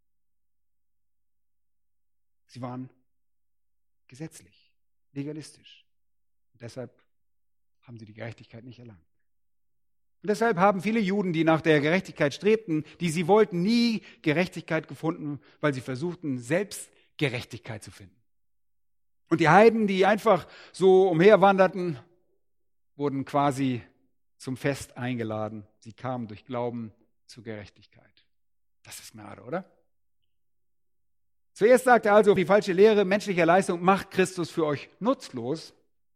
Sie waren gesetzlich, legalistisch. Und deshalb haben sie die Gerechtigkeit nicht erlangt. Und deshalb haben viele Juden, die nach der Gerechtigkeit strebten, die sie wollten, nie Gerechtigkeit gefunden, weil sie versuchten, selbst Gerechtigkeit zu finden. Und die Heiden, die einfach so umherwanderten, wurden quasi zum Fest eingeladen. Sie kamen durch Glauben zur Gerechtigkeit. Das ist Gnade, oder? Zuerst sagte also, die falsche Lehre menschlicher Leistung macht Christus für euch nutzlos.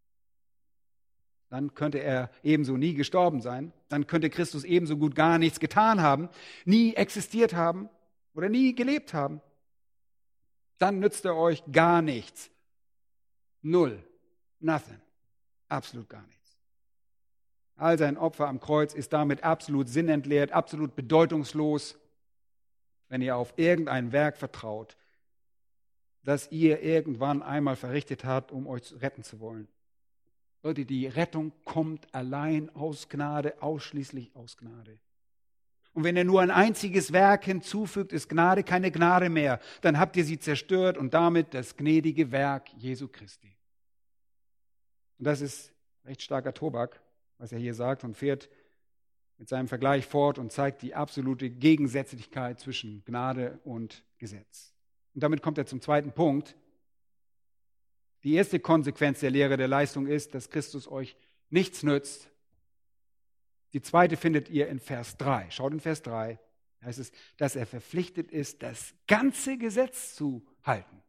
Dann könnte er ebenso nie gestorben sein. Dann könnte Christus ebenso gut gar nichts getan haben, nie existiert haben oder nie gelebt haben. Dann nützt er euch gar nichts. Null. Nothing. Absolut gar nichts. All sein Opfer am Kreuz ist damit absolut sinnentleert, absolut bedeutungslos, wenn ihr auf irgendein Werk vertraut, das ihr irgendwann einmal verrichtet habt, um euch retten zu wollen. Leute, die Rettung kommt allein aus Gnade, ausschließlich aus Gnade. Und wenn ihr nur ein einziges Werk hinzufügt, ist Gnade keine Gnade mehr. Dann habt ihr sie zerstört und damit das gnädige Werk Jesu Christi. Und das ist recht starker Tobak, was er hier sagt, und fährt mit seinem Vergleich fort und zeigt die absolute Gegensätzlichkeit zwischen Gnade und Gesetz. Und damit kommt er zum zweiten Punkt. Die erste Konsequenz der Lehre der Leistung ist, dass Christus euch nichts nützt. Die zweite findet ihr in Vers 3. Schaut in Vers 3. Da heißt es, dass er verpflichtet ist, das ganze Gesetz zu halten.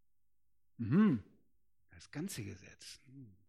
Das ganze Gesetz.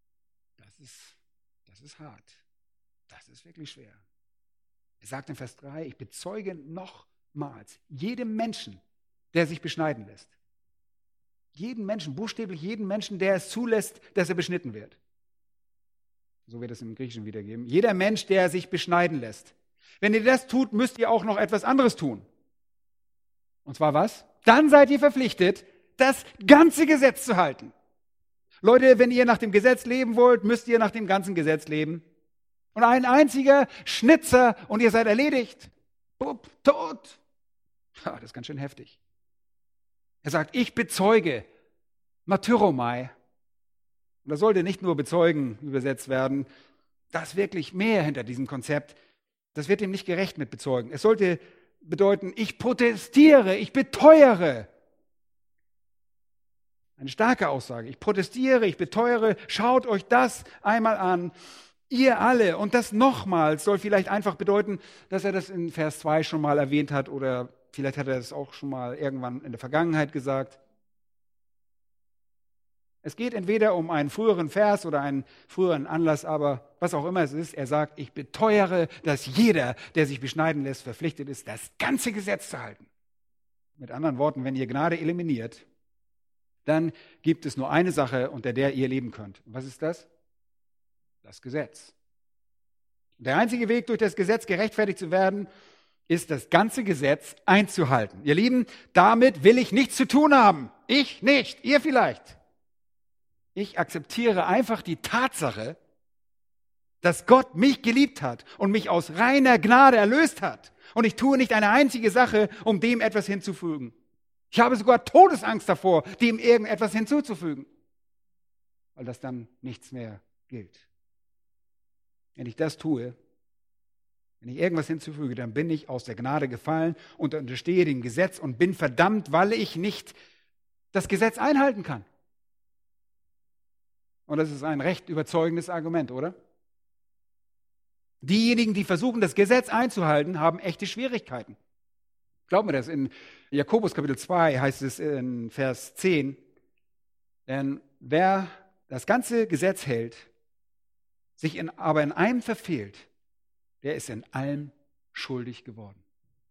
Das ist hart. Das ist wirklich schwer. Er sagt in Vers 3, ich bezeuge nochmals jedem Menschen, der sich beschneiden lässt. Jeden Menschen, buchstäblich jeden Menschen, der es zulässt, dass er beschnitten wird. So wird es im Griechischen wiedergeben. Jeder Mensch, der sich beschneiden lässt. Wenn ihr das tut, müsst ihr auch noch etwas anderes tun. Und zwar was? Dann seid ihr verpflichtet, das ganze Gesetz zu halten. Leute, wenn ihr nach dem Gesetz leben wollt, müsst ihr nach dem ganzen Gesetz leben. Und ein einziger Schnitzer und ihr seid erledigt. Bupp, tot. Ja, das ist ganz schön heftig. Er sagt, ich bezeuge, Martyromai. Und das sollte nicht nur bezeugen übersetzt werden, da ist wirklich mehr hinter diesem Konzept. Das wird ihm nicht gerecht mit bezeugen. Es sollte bedeuten, ich protestiere, ich beteuere. Eine starke Aussage. Ich protestiere, ich beteuere, schaut euch das einmal an. Ihr alle. Und das nochmals soll vielleicht einfach bedeuten, dass er das in Vers 2 schon mal erwähnt hat oder vielleicht hat er das auch schon mal irgendwann in der Vergangenheit gesagt. Es geht entweder um einen früheren Vers oder einen früheren Anlass, aber was auch immer es ist, er sagt, ich beteuere, dass jeder, der sich beschneiden lässt, verpflichtet ist, das ganze Gesetz zu halten. Mit anderen Worten, wenn ihr Gnade eliminiert, dann gibt es nur eine Sache, unter der ihr leben könnt. Und was ist das? Das Gesetz. Der einzige Weg, durch das Gesetz gerechtfertigt zu werden, ist, das ganze Gesetz einzuhalten. Ihr Lieben, damit will ich nichts zu tun haben. Ich nicht, ihr vielleicht. Ich akzeptiere einfach die Tatsache, dass Gott mich geliebt hat und mich aus reiner Gnade erlöst hat. Und ich tue nicht eine einzige Sache, um dem etwas hinzufügen. Ich habe sogar Todesangst davor, dem irgendetwas hinzuzufügen, weil das dann nichts mehr gilt. Wenn ich das tue, wenn ich irgendwas hinzufüge, dann bin ich aus der Gnade gefallen und unterstehe dem Gesetz und bin verdammt, weil ich nicht das Gesetz einhalten kann. Und das ist ein recht überzeugendes Argument, oder? Diejenigen, die versuchen, das Gesetz einzuhalten, haben echte Schwierigkeiten. Glaub mir das, in Jakobus Kapitel 2 heißt es in Vers 10, denn wer das ganze Gesetz hält, sich aber in einem verfehlt, der ist in allem schuldig geworden.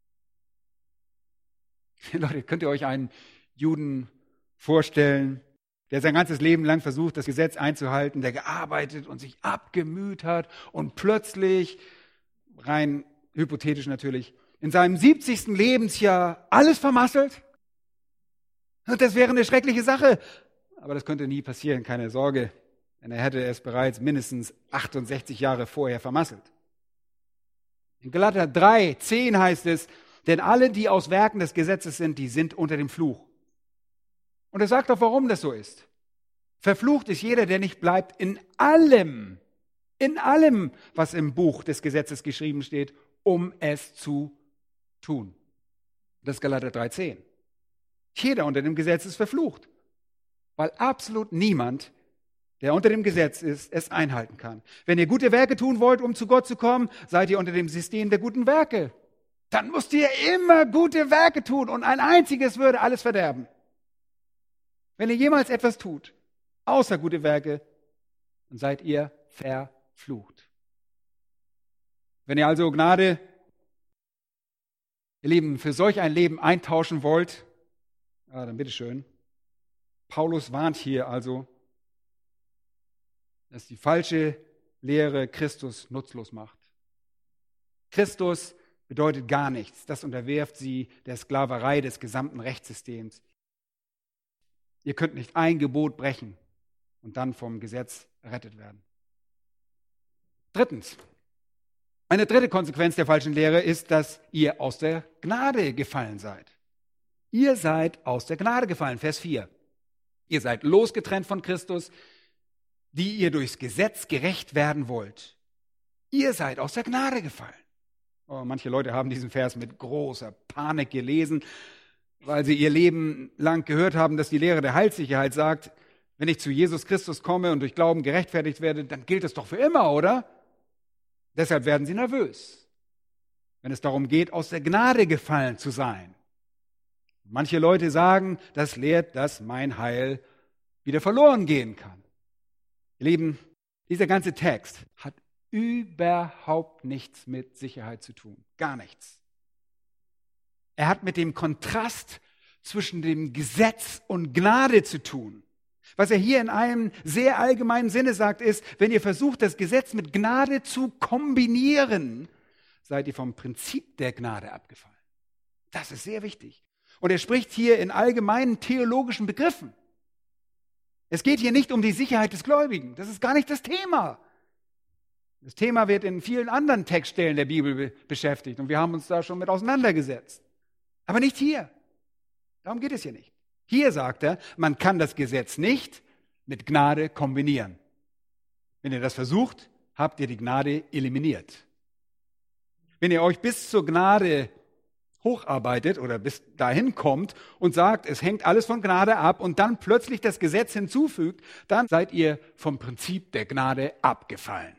Leute, könnt ihr euch einen Juden vorstellen, der sein ganzes Leben lang versucht, das Gesetz einzuhalten, der gearbeitet und sich abgemüht hat und plötzlich, rein hypothetisch natürlich, in seinem 70. Lebensjahr alles vermasselt? Das wäre eine schreckliche Sache. Aber das könnte nie passieren, keine Sorge, denn er hätte es bereits mindestens 68 Jahre vorher vermasselt. In Galater 3,10 heißt es, denn alle, die aus Werken des Gesetzes sind, die sind unter dem Fluch. Und er sagt auch, warum das so ist. Verflucht ist jeder, der nicht bleibt in allem, was im Buch des Gesetzes geschrieben steht, um es zu tun. Das ist Galater 3,10. Jeder unter dem Gesetz ist verflucht, weil absolut niemand, der unter dem Gesetz ist, es einhalten kann. Wenn ihr gute Werke tun wollt, um zu Gott zu kommen, seid ihr unter dem System der guten Werke. Dann müsst ihr immer gute Werke tun und ein einziges würde alles verderben. Wenn ihr jemals etwas tut, außer gute Werke, dann seid ihr verflucht. Wenn ihr also Gnade, ihr Lieben, für solch ein Leben eintauschen wollt, dann bitteschön. Paulus warnt hier also, dass die falsche Lehre Christus nutzlos macht. Christus bedeutet gar nichts. Das unterwirft sie der Sklaverei des gesamten Rechtssystems. Ihr könnt nicht ein Gebot brechen und dann vom Gesetz errettet werden. Drittens, eine dritte Konsequenz der falschen Lehre ist, dass ihr aus der Gnade gefallen seid. Ihr seid aus der Gnade gefallen, Vers 4. Ihr seid losgetrennt von Christus, die ihr durchs Gesetz gerecht werden wollt. Ihr seid aus der Gnade gefallen. Oh, manche Leute haben diesen Vers mit großer Panik gelesen, weil sie ihr Leben lang gehört haben, dass die Lehre der Heilssicherheit sagt, wenn ich zu Jesus Christus komme und durch Glauben gerechtfertigt werde, dann gilt es doch für immer, oder? Deshalb werden sie nervös, wenn es darum geht, aus der Gnade gefallen zu sein. Manche Leute sagen, das lehrt, dass mein Heil wieder verloren gehen kann. Ihr Lieben, dieser ganze Text hat überhaupt nichts mit Sicherheit zu tun. Gar nichts. Er hat mit dem Kontrast zwischen dem Gesetz und Gnade zu tun. Was er hier in einem sehr allgemeinen Sinne sagt, ist, wenn ihr versucht, das Gesetz mit Gnade zu kombinieren, seid ihr vom Prinzip der Gnade abgefallen. Das ist sehr wichtig. Und er spricht hier in allgemeinen theologischen Begriffen. Es geht hier nicht um die Sicherheit des Gläubigen. Das ist gar nicht das Thema. Das Thema wird in vielen anderen Textstellen der Bibel beschäftigt und wir haben uns da schon mit auseinandergesetzt. Aber nicht hier. Darum geht es hier nicht. Hier sagt er, man kann das Gesetz nicht mit Gnade kombinieren. Wenn ihr das versucht, habt ihr die Gnade eliminiert. Wenn ihr euch bis zur Gnade hocharbeitet oder bis dahin kommt und sagt, es hängt alles von Gnade ab und dann plötzlich das Gesetz hinzufügt, dann seid ihr vom Prinzip der Gnade abgefallen.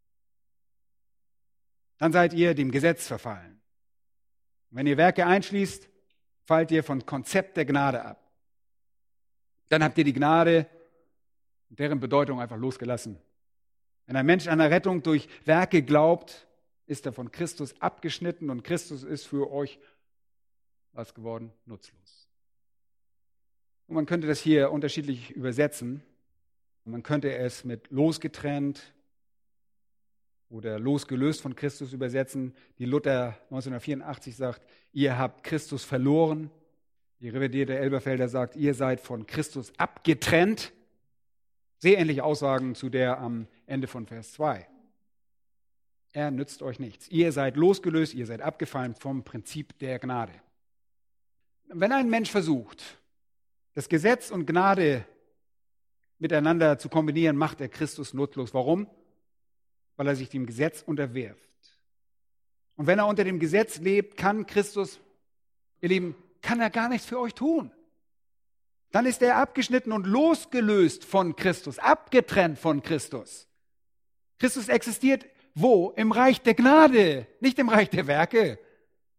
Dann seid ihr dem Gesetz verfallen. Und wenn ihr Werke einschließt, fallt ihr vom Konzept der Gnade ab. Dann habt ihr die Gnade und deren Bedeutung einfach losgelassen. Wenn ein Mensch an der Rettung durch Werke glaubt, ist er von Christus abgeschnitten und Christus ist für euch was geworden? Nutzlos. Und man könnte das hier unterschiedlich übersetzen. Man könnte es mit losgetrennt oder losgelöst von Christus übersetzen. Die Luther 1984 sagt, ihr habt Christus verloren. Die revidierte Elberfelder sagt, ihr seid von Christus abgetrennt. Sehr ähnliche Aussagen zu der am Ende von Vers 2. Er nützt euch nichts. Ihr seid losgelöst, ihr seid abgefallen vom Prinzip der Gnade. Wenn ein Mensch versucht, das Gesetz und Gnade miteinander zu kombinieren, macht er Christus nutzlos. Warum? Weil er sich dem Gesetz unterwirft. Und wenn er unter dem Gesetz lebt, kann Christus, ihr Lieben, kann er gar nichts für euch tun. Dann ist er abgeschnitten und losgelöst von Christus, abgetrennt von Christus. Christus existiert wo? Im Reich der Gnade, nicht im Reich der Werke.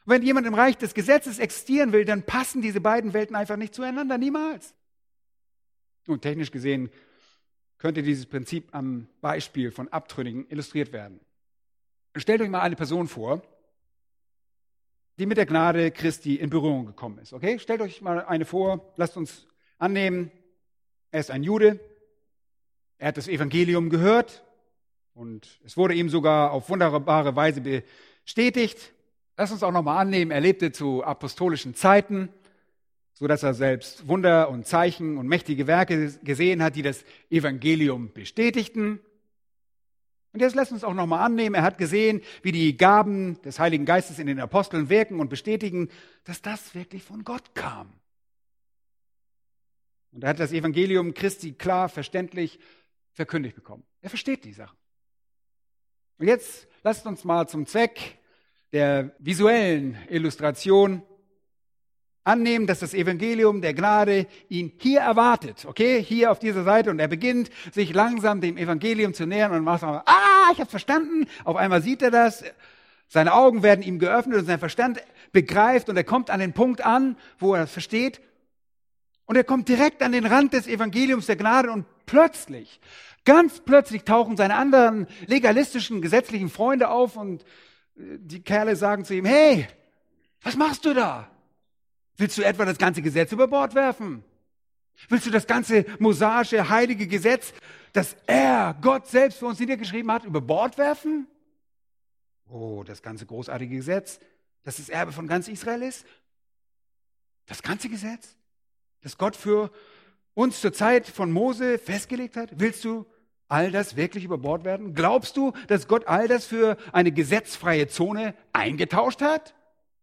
Und wenn jemand im Reich des Gesetzes existieren will, dann passen diese beiden Welten einfach nicht zueinander, niemals. Und technisch gesehen könnte dieses Prinzip am Beispiel von Abtrünnigen illustriert werden. Stellt euch mal eine Person vor, die mit der Gnade Christi in Berührung gekommen ist. Okay? Stellt euch mal eine vor, lasst uns annehmen, er ist ein Jude, er hat das Evangelium gehört und es wurde ihm sogar auf wunderbare Weise bestätigt. Lasst uns auch nochmal annehmen, er lebte zu apostolischen Zeiten, sodass er selbst Wunder und Zeichen und mächtige Werke gesehen hat, die das Evangelium bestätigten. Und jetzt lasst uns auch nochmal annehmen, er hat gesehen, wie die Gaben des Heiligen Geistes in den Aposteln wirken und bestätigen, dass das wirklich von Gott kam. Und er hat das Evangelium Christi klar, verständlich verkündigt bekommen. Er versteht die Sache. Und jetzt lasst uns mal zum Zweck der visuellen Illustration annehmen, dass das Evangelium der Gnade ihn hier erwartet, okay, hier auf dieser Seite, und er beginnt, sich langsam dem Evangelium zu nähern und macht so, ich habe verstanden, auf einmal sieht er das, seine Augen werden ihm geöffnet und sein Verstand begreift und er kommt an den Punkt an, wo er das versteht und er kommt direkt an den Rand des Evangeliums der Gnade und plötzlich, ganz plötzlich tauchen seine anderen legalistischen, gesetzlichen Freunde auf und die Kerle sagen zu ihm, hey, was machst du da? Willst du etwa das ganze Gesetz über Bord werfen? Willst du das ganze mosaische, heilige Gesetz, das Gott selbst für uns niedergeschrieben hat, über Bord werfen? Oh, das ganze großartige Gesetz, das das Erbe von ganz Israel ist? Das ganze Gesetz, das Gott für uns zur Zeit von Mose festgelegt hat? Willst du all das wirklich über Bord werfen? Glaubst du, dass Gott all das für eine gesetzfreie Zone eingetauscht hat?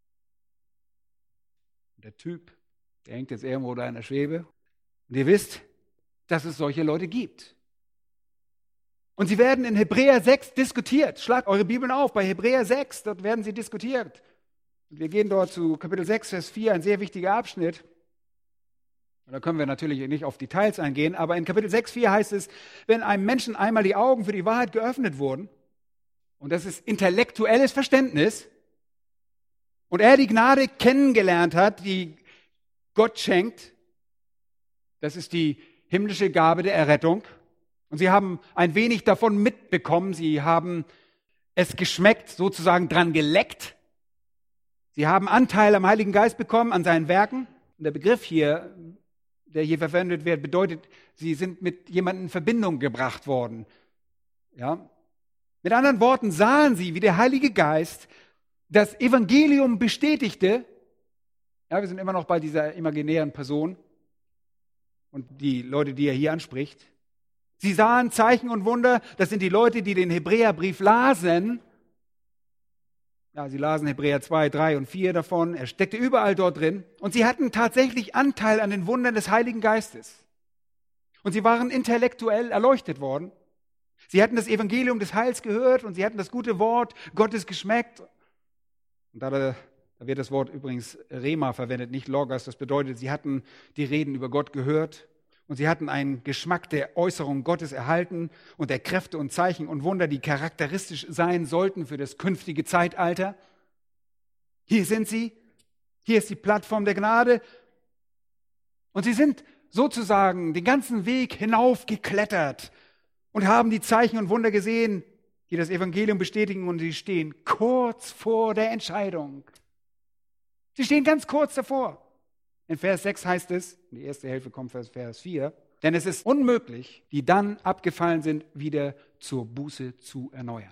Der Typ, der hängt jetzt irgendwo da in der Schwebe. Und ihr wisst, dass es solche Leute gibt. Und sie werden in Hebräer 6 diskutiert. Schlagt eure Bibeln auf, bei Hebräer 6, dort werden sie diskutiert. Und wir gehen dort zu Kapitel 6, Vers 4, ein sehr wichtiger Abschnitt. Und da können wir natürlich nicht auf Details eingehen, aber in Kapitel 6, 4 heißt es, wenn einem Menschen einmal die Augen für die Wahrheit geöffnet wurden, und das ist intellektuelles Verständnis, und er die Gnade kennengelernt hat, die Gott schenkt, das ist die himmlische Gabe der Errettung. Und sie haben ein wenig davon mitbekommen, sie haben es geschmeckt, sozusagen dran geleckt. Sie haben Anteil am Heiligen Geist bekommen, an seinen Werken. Und der Begriff hier, der hier verwendet wird, bedeutet, sie sind mit jemandem in Verbindung gebracht worden. Ja? Mit anderen Worten sahen sie, wie der Heilige Geist das Evangelium bestätigte. Ja, wir sind immer noch bei dieser imaginären Person und die Leute, die er hier anspricht. Sie sahen Zeichen und Wunder, das sind die Leute, die den Hebräerbrief lasen. Ja, sie lasen Hebräer 2, 3 und 4 davon. Er steckte überall dort drin. Und sie hatten tatsächlich Anteil an den Wundern des Heiligen Geistes. Und sie waren intellektuell erleuchtet worden. Sie hatten das Evangelium des Heils gehört und sie hatten das gute Wort Gottes geschmeckt. Und da wird das Wort übrigens Rema verwendet, nicht Logos. Das bedeutet, sie hatten die Reden über Gott gehört und sie hatten einen Geschmack der Äußerung Gottes erhalten und der Kräfte und Zeichen und Wunder, die charakteristisch sein sollten für das künftige Zeitalter. Hier sind sie. Hier ist die Plattform der Gnade. Und sie sind sozusagen den ganzen Weg hinaufgeklettert und haben die Zeichen und Wunder gesehen, die das Evangelium bestätigen, und sie stehen kurz vor der Entscheidung. Sie stehen ganz kurz davor. In Vers 6 heißt es, die erste Hälfte kommt von Vers 4, denn es ist unmöglich, die dann abgefallen sind, wieder zur Buße zu erneuern.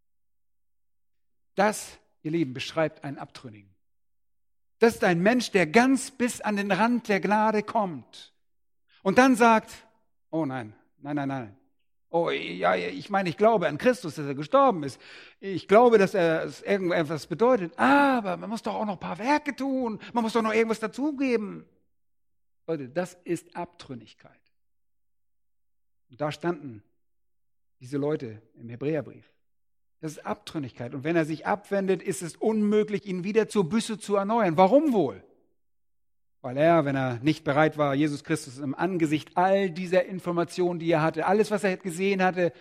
Das, ihr Lieben, beschreibt einen Abtrünnigen. Das ist ein Mensch, der ganz bis an den Rand der Gnade kommt und dann sagt, oh nein. Oh ja, ich meine, ich glaube an Christus, dass er gestorben ist. Ich glaube, dass er irgendetwas bedeutet. Aber man muss doch auch noch ein paar Werke tun. Man muss doch noch irgendwas dazugeben. Leute, das ist Abtrünnigkeit. Und da standen diese Leute im Hebräerbrief. Das ist Abtrünnigkeit. Und wenn er sich abwendet, ist es unmöglich, ihn wieder zur Buße zu erneuern. Warum wohl? Weil er, wenn er nicht bereit war, Jesus Christus im Angesicht all dieser Informationen, die er hatte, alles, was er gesehen hatte,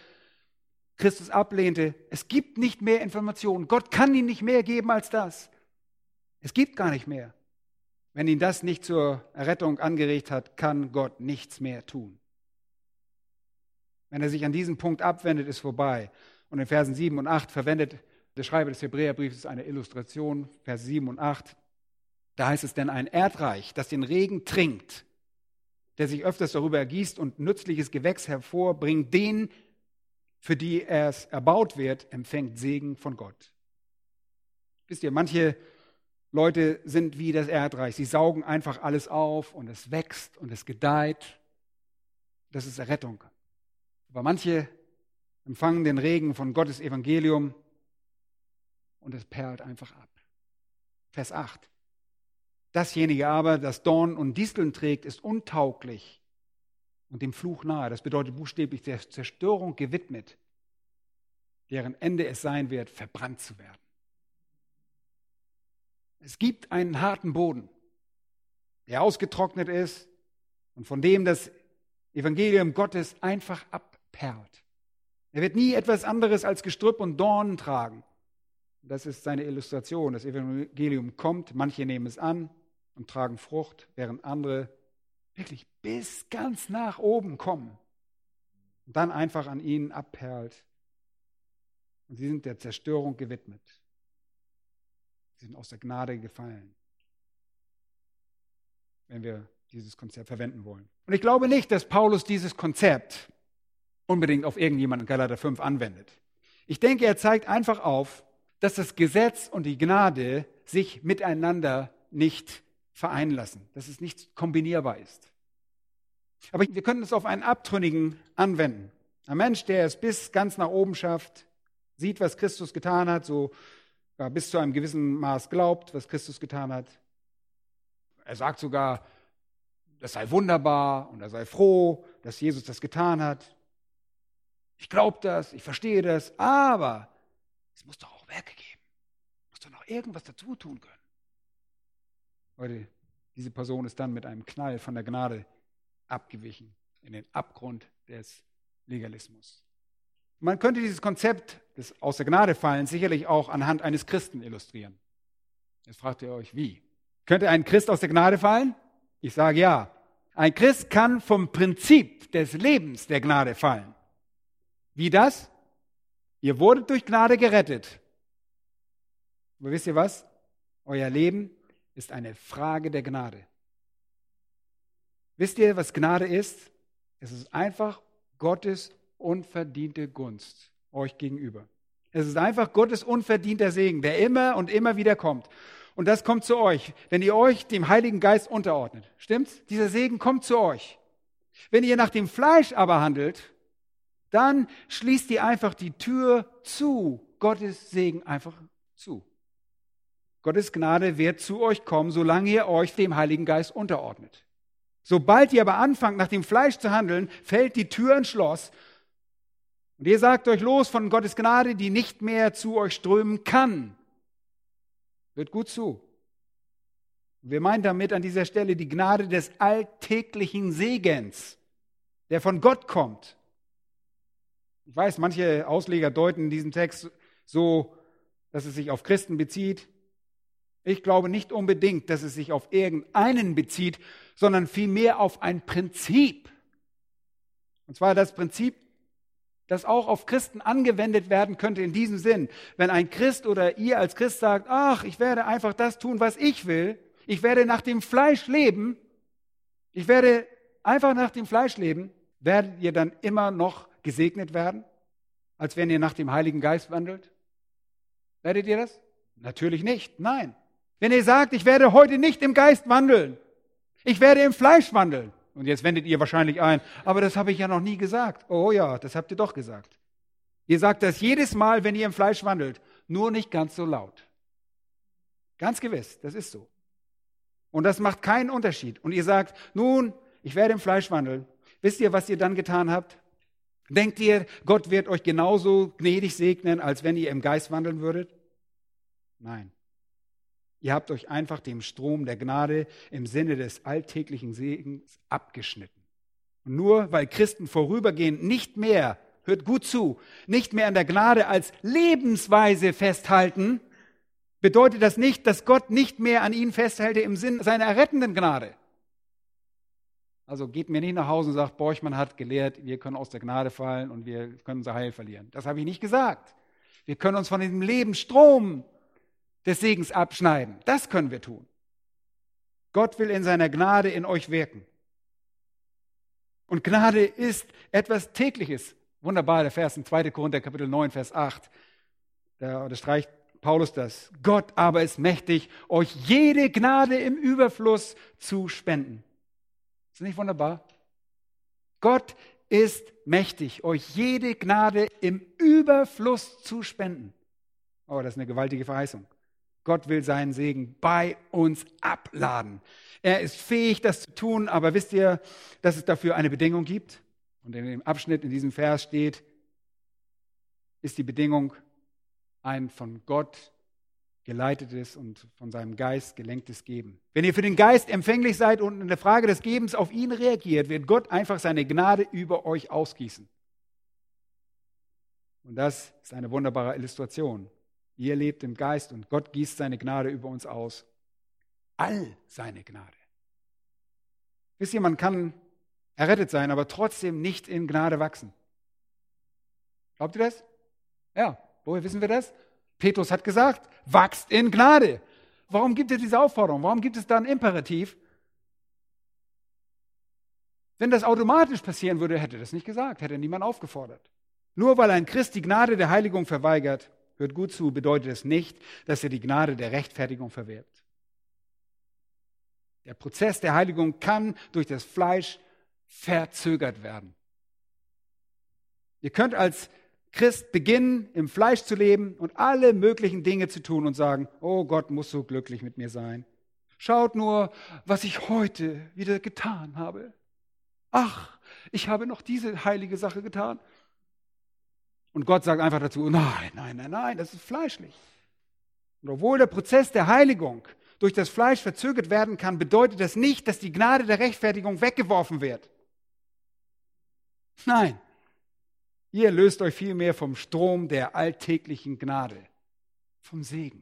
Christus ablehnte. Es gibt nicht mehr Informationen. Gott kann ihm nicht mehr geben als das. Es gibt gar nicht mehr. Wenn ihn das nicht zur Errettung angeregt hat, kann Gott nichts mehr tun. Wenn er sich an diesem Punkt abwendet, ist vorbei. Und in Versen 7 und 8 verwendet der Schreiber des Hebräerbriefs eine Illustration, Vers 7 und 8. Da heißt es, denn ein Erdreich, das den Regen trinkt, der sich öfters darüber ergießt und nützliches Gewächs hervorbringt, den, für die es erbaut wird, empfängt Segen von Gott. Wisst ihr, manche Leute sind wie das Erdreich. Sie saugen einfach alles auf und es wächst und es gedeiht. Das ist Errettung. Aber manche empfangen den Regen von Gottes Evangelium und es perlt einfach ab. Vers 8. Dasjenige aber, das Dorn und Disteln trägt, ist untauglich und dem Fluch nahe. Das bedeutet buchstäblich der Zerstörung gewidmet, deren Ende es sein wird, verbrannt zu werden. Es gibt einen harten Boden, der ausgetrocknet ist und von dem das Evangelium Gottes einfach abperlt. Er wird nie etwas anderes als Gestrüpp und Dornen tragen. Das ist seine Illustration. Das Evangelium kommt, manche nehmen es an und tragen Frucht, während andere wirklich bis ganz nach oben kommen und dann einfach an ihnen abperlt. Und sie sind der Zerstörung gewidmet. Sie sind aus der Gnade gefallen, wenn wir dieses Konzept verwenden wollen. Und ich glaube nicht, dass Paulus dieses Konzept unbedingt auf irgendjemanden in Galater 5 anwendet. Ich denke, er zeigt einfach auf, dass das Gesetz und die Gnade sich miteinander nicht vereinen lassen, dass es nicht kombinierbar ist. Aber wir können es auf einen Abtrünnigen anwenden. Ein Mensch, der es bis ganz nach oben schafft, sieht, was Christus getan hat, so bis zu einem gewissen Maß glaubt, was Christus getan hat. Er sagt sogar, das sei wunderbar und er sei froh, dass Jesus das getan hat. Ich glaube das, ich verstehe das, aber es muss doch auch Werke geben. Es muss doch noch irgendwas dazu tun können. Leute, diese Person ist dann mit einem Knall von der Gnade abgewichen in den Abgrund des Legalismus. Man könnte dieses Konzept des Aus der Gnade fallen sicherlich auch anhand eines Christen illustrieren. Jetzt fragt ihr euch, wie? Könnte ein Christ aus der Gnade fallen? Ich sage ja. Ein Christ kann vom Prinzip des Lebens der Gnade fallen. Wie das? Ihr wurdet durch Gnade gerettet. Aber wisst ihr was? Euer Leben ist eine Frage der Gnade. Wisst ihr, was Gnade ist? Es ist einfach Gottes unverdiente Gunst euch gegenüber. Es ist einfach Gottes unverdienter Segen, der immer und immer wieder kommt. Und das kommt zu euch, wenn ihr euch dem Heiligen Geist unterordnet. Stimmt's? Dieser Segen kommt zu euch. Wenn ihr nach dem Fleisch aber handelt, dann schließt ihr einfach die Tür zu. Gottes Segen einfach zu. Gottes Gnade wird zu euch kommen, solange ihr euch dem Heiligen Geist unterordnet. Sobald ihr aber anfangt, nach dem Fleisch zu handeln, fällt die Tür ins Schloss. Und ihr sagt euch los von Gottes Gnade, die nicht mehr zu euch strömen kann. Hört gut zu. Wir meinen damit an dieser Stelle die Gnade des alltäglichen Segens, der von Gott kommt. Ich weiß, manche Ausleger deuten diesen Text so, dass es sich auf Christen bezieht. Ich glaube nicht unbedingt, dass es sich auf irgendeinen bezieht, sondern vielmehr auf ein Prinzip. Und zwar das Prinzip, das auch auf Christen angewendet werden könnte in diesem Sinn. Wenn ein Christ oder ihr als Christ sagt, ach, ich werde einfach das tun, was ich will, ich werde nach dem Fleisch leben, ich werde einfach nach dem Fleisch leben, werdet ihr dann immer noch gesegnet werden, als wenn ihr nach dem Heiligen Geist wandelt? Werdet ihr das? Natürlich nicht, nein. Wenn ihr sagt, ich werde heute nicht im Geist wandeln, ich werde im Fleisch wandeln, und jetzt wendet ihr wahrscheinlich ein, aber das habe ich ja noch nie gesagt. Oh ja, das habt ihr doch gesagt. Ihr sagt das jedes Mal, wenn ihr im Fleisch wandelt, nur nicht ganz so laut. Ganz gewiss, das ist so. Und das macht keinen Unterschied. Und ihr sagt, nun, ich werde im Fleisch wandeln. Wisst ihr, was ihr dann getan habt? Denkt ihr, Gott wird euch genauso gnädig segnen, als wenn ihr im Geist wandeln würdet? Nein. Ihr habt euch einfach dem Strom der Gnade im Sinne des alltäglichen Segens abgeschnitten. Und nur weil Christen vorübergehend nicht mehr, hört gut zu, nicht mehr an der Gnade als Lebensweise festhalten, bedeutet das nicht, dass Gott nicht mehr an ihnen festhält im Sinn seiner errettenden Gnade. Also geht mir nicht nach Hause und sagt, Borchmann hat gelehrt, wir können aus der Gnade fallen und wir können unser Heil verlieren. Das habe ich nicht gesagt. Wir können uns von diesem Lebensstrom des Segens abschneiden. Das können wir tun. Gott will in seiner Gnade in euch wirken. Und Gnade ist etwas Tägliches. Wunderbar, der Vers in 2. Korinther Kapitel 9, Vers 8. Da unterstreicht Paulus das. Gott aber ist mächtig, euch jede Gnade im Überfluss zu spenden. Ist das nicht wunderbar? Gott ist mächtig, euch jede Gnade im Überfluss zu spenden. Oh, das ist eine gewaltige Verheißung. Gott will seinen Segen bei uns abladen. Er ist fähig, das zu tun, aber wisst ihr, dass es dafür eine Bedingung gibt? Und in dem Abschnitt, in diesem Vers steht, ist die Bedingung ein von Gott geleitetes und von seinem Geist gelenktes Geben. Wenn ihr für den Geist empfänglich seid und in der Frage des Gebens auf ihn reagiert, wird Gott einfach seine Gnade über euch ausgießen. Und das ist eine wunderbare Illustration. Ihr lebt im Geist und Gott gießt seine Gnade über uns aus. All seine Gnade. Wisst ihr, man kann errettet sein, aber trotzdem nicht in Gnade wachsen. Glaubt ihr das? Ja, woher wissen wir das? Petrus hat gesagt, wachst in Gnade. Warum gibt es diese Aufforderung? Warum gibt es da einen Imperativ? Wenn das automatisch passieren würde, hätte das nicht gesagt, hätte niemand aufgefordert. Nur weil ein Christ die Gnade der Heiligung verweigert, hört gut zu, bedeutet es nicht, dass er die Gnade der Rechtfertigung verwirbt. Der Prozess der Heiligung kann durch das Fleisch verzögert werden. Ihr könnt als Christ beginnen, im Fleisch zu leben und alle möglichen Dinge zu tun und sagen, oh Gott muss so glücklich mit mir sein. Schaut nur, was ich heute wieder getan habe. Ach, ich habe noch diese heilige Sache getan. Und Gott sagt einfach dazu, nein, das ist fleischlich. Und obwohl der Prozess der Heiligung durch das Fleisch verzögert werden kann, bedeutet das nicht, dass die Gnade der Rechtfertigung weggeworfen wird. Nein, ihr löst euch vielmehr vom Strom der alltäglichen Gnade, vom Segen.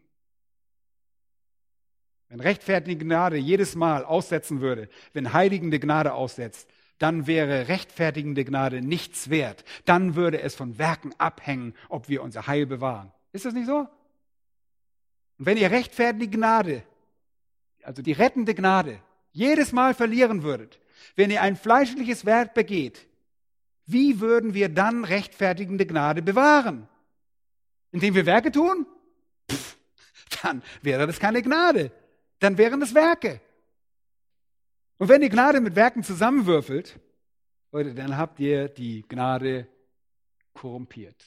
Wenn rechtfertigende Gnade jedes Mal aussetzen würde, wenn heiligende Gnade aussetzt, dann wäre rechtfertigende Gnade nichts wert. Dann würde es von Werken abhängen, ob wir unser Heil bewahren. Ist das nicht so? Und wenn ihr rechtfertigende Gnade, also die rettende Gnade, jedes Mal verlieren würdet, wenn ihr ein fleischliches Werk begeht, wie würden wir dann rechtfertigende Gnade bewahren? Indem wir Werke tun? Dann wäre das keine Gnade. Dann wären es Werke. Und wenn ihr Gnade mit Werken zusammenwürfelt, Leute, dann habt ihr die Gnade korrumpiert.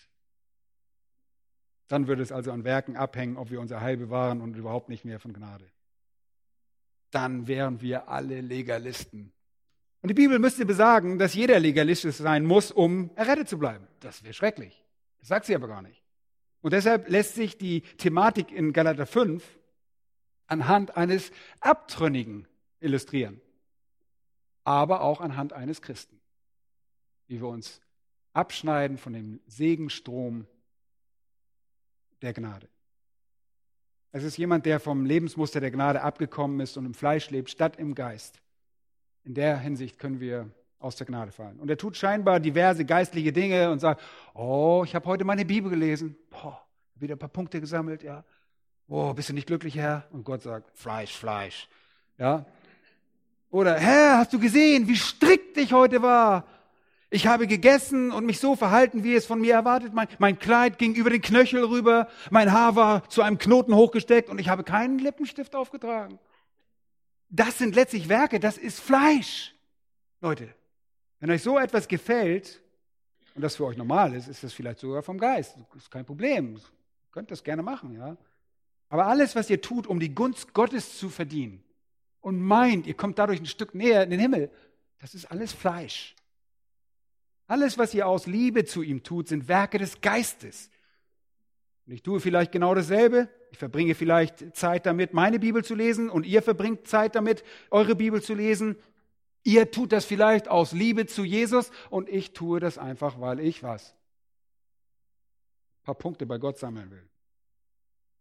Dann würde es also an Werken abhängen, ob wir unser Heil bewahren und überhaupt nicht mehr von Gnade. Dann wären wir alle Legalisten. Und die Bibel müsste besagen, dass jeder legalistisch sein muss, um errettet zu bleiben. Das wäre schrecklich. Das sagt sie aber gar nicht. Und deshalb lässt sich die Thematik in Galater 5 anhand eines Abtrünnigen illustrieren. Aber auch anhand eines Christen. Wie wir uns abschneiden von dem Segenstrom der Gnade. Es ist jemand, der vom Lebensmuster der Gnade abgekommen ist und im Fleisch lebt, statt im Geist. In der Hinsicht können wir aus der Gnade fallen. Und er tut scheinbar diverse geistliche Dinge und sagt, oh, ich habe heute meine Bibel gelesen. Wieder ein paar Punkte gesammelt, ja. Oh, bist du nicht glücklich, Herr? Und Gott sagt, Fleisch. Ja. Oder, Herr, hast du gesehen, wie strikt ich heute war? Ich habe gegessen und mich so verhalten, wie es von mir erwartet. Mein Kleid ging über den Knöchel rüber, mein Haar war zu einem Knoten hochgesteckt und ich habe keinen Lippenstift aufgetragen. Das sind letztlich Werke, das ist Fleisch. Leute, wenn euch so etwas gefällt und das für euch normal ist, ist das vielleicht sogar vom Geist. Das ist kein Problem. Ihr könnt das gerne machen, ja. Aber alles, was ihr tut, um die Gunst Gottes zu verdienen und meint, ihr kommt dadurch ein Stück näher in den Himmel, das ist alles Fleisch. Alles, was ihr aus Liebe zu ihm tut, sind Werke des Geistes. Und ich tue vielleicht genau dasselbe. Ich verbringe vielleicht Zeit damit, meine Bibel zu lesen und ihr verbringt Zeit damit, eure Bibel zu lesen. Ihr tut das vielleicht aus Liebe zu Jesus und ich tue das einfach, weil ich was? Ein paar Punkte bei Gott sammeln will.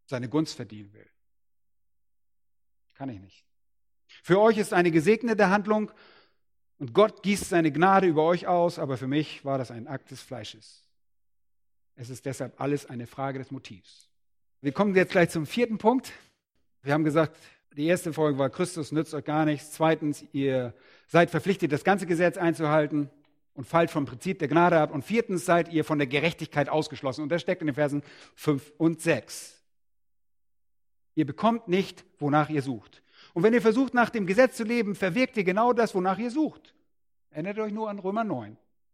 seine Gunst verdienen will. Kann ich nicht. Für euch ist eine gesegnete Handlung und Gott gießt seine Gnade über euch aus, aber für mich war das ein Akt des Fleisches. Es ist deshalb alles eine Frage des Motivs. Wir kommen jetzt gleich zum 4. Punkt. Wir haben gesagt, die erste Folge war, Christus nützt euch gar nichts. 2. ihr seid verpflichtet, das ganze Gesetz einzuhalten und fallt vom Prinzip der Gnade ab. Und 4. seid ihr von der Gerechtigkeit ausgeschlossen. Und das steckt in den Versen 5 und 6. Ihr bekommt nicht, wonach ihr sucht. Und wenn ihr versucht, nach dem Gesetz zu leben, verwirkt ihr genau das, wonach ihr sucht. Erinnert euch nur an Römer 9.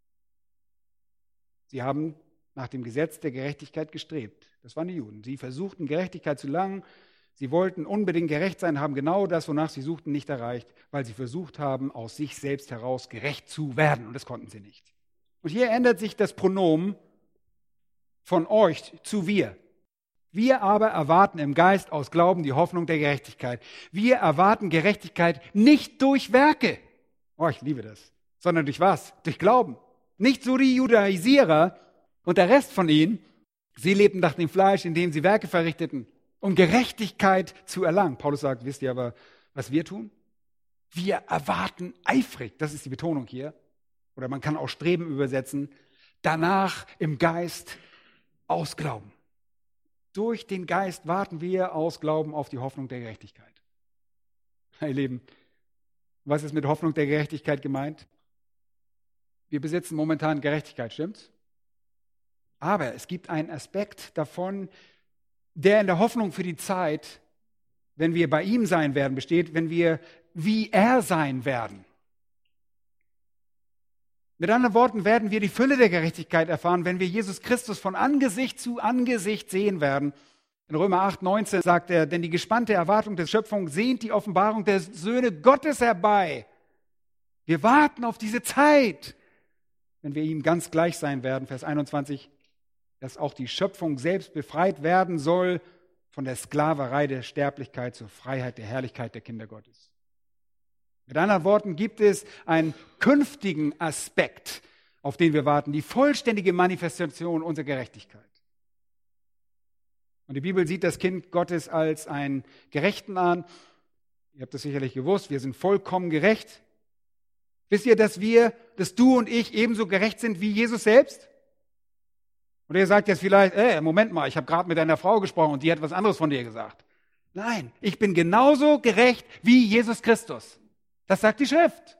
Sie haben nach dem Gesetz der Gerechtigkeit gestrebt. Das waren die Juden. Sie versuchten, Gerechtigkeit zu erlangen. Sie wollten unbedingt gerecht sein, haben genau das, wonach sie suchten, nicht erreicht, weil sie versucht haben, aus sich selbst heraus gerecht zu werden. Und das konnten sie nicht. Und hier ändert sich das Pronomen von euch zu wir. Wir aber erwarten im Geist aus Glauben die Hoffnung der Gerechtigkeit. Wir erwarten Gerechtigkeit nicht durch Werke. Oh, ich liebe das. Sondern durch was? Durch Glauben. Nicht so die Judaisierer und der Rest von ihnen. Sie lebten nach dem Fleisch, indem sie Werke verrichteten, um Gerechtigkeit zu erlangen. Paulus sagt, wisst ihr aber, was wir tun? Wir erwarten eifrig, das ist die Betonung hier, oder man kann auch Streben übersetzen, danach im Geist aus Glauben. Durch den Geist warten wir aus Glauben auf die Hoffnung der Gerechtigkeit. Ihr Lieben, was ist mit Hoffnung der Gerechtigkeit gemeint? Wir besitzen momentan Gerechtigkeit, stimmt's? Aber es gibt einen Aspekt davon, der in der Hoffnung für die Zeit, wenn wir bei ihm sein werden, besteht, wenn wir wie er sein werden. Mit anderen Worten werden wir die Fülle der Gerechtigkeit erfahren, wenn wir Jesus Christus von Angesicht zu Angesicht sehen werden. In Römer 8,19 sagt er, denn die gespannte Erwartung der Schöpfung sehnt die Offenbarung der Söhne Gottes herbei. Wir warten auf diese Zeit, wenn wir ihm ganz gleich sein werden. Vers 21, dass auch die Schöpfung selbst befreit werden soll von der Sklaverei der Sterblichkeit zur Freiheit der Herrlichkeit der Kinder Gottes. Mit anderen Worten gibt es einen künftigen Aspekt, auf den wir warten, die vollständige Manifestation unserer Gerechtigkeit. Und die Bibel sieht das Kind Gottes als einen Gerechten an. Ihr habt das sicherlich gewusst, wir sind vollkommen gerecht. Wisst ihr, dass du und ich ebenso gerecht sind wie Jesus selbst? Und ihr sagt jetzt vielleicht, Moment mal, ich habe gerade mit deiner Frau gesprochen und die hat was anderes von dir gesagt. Nein, ich bin genauso gerecht wie Jesus Christus. Das sagt die Schrift.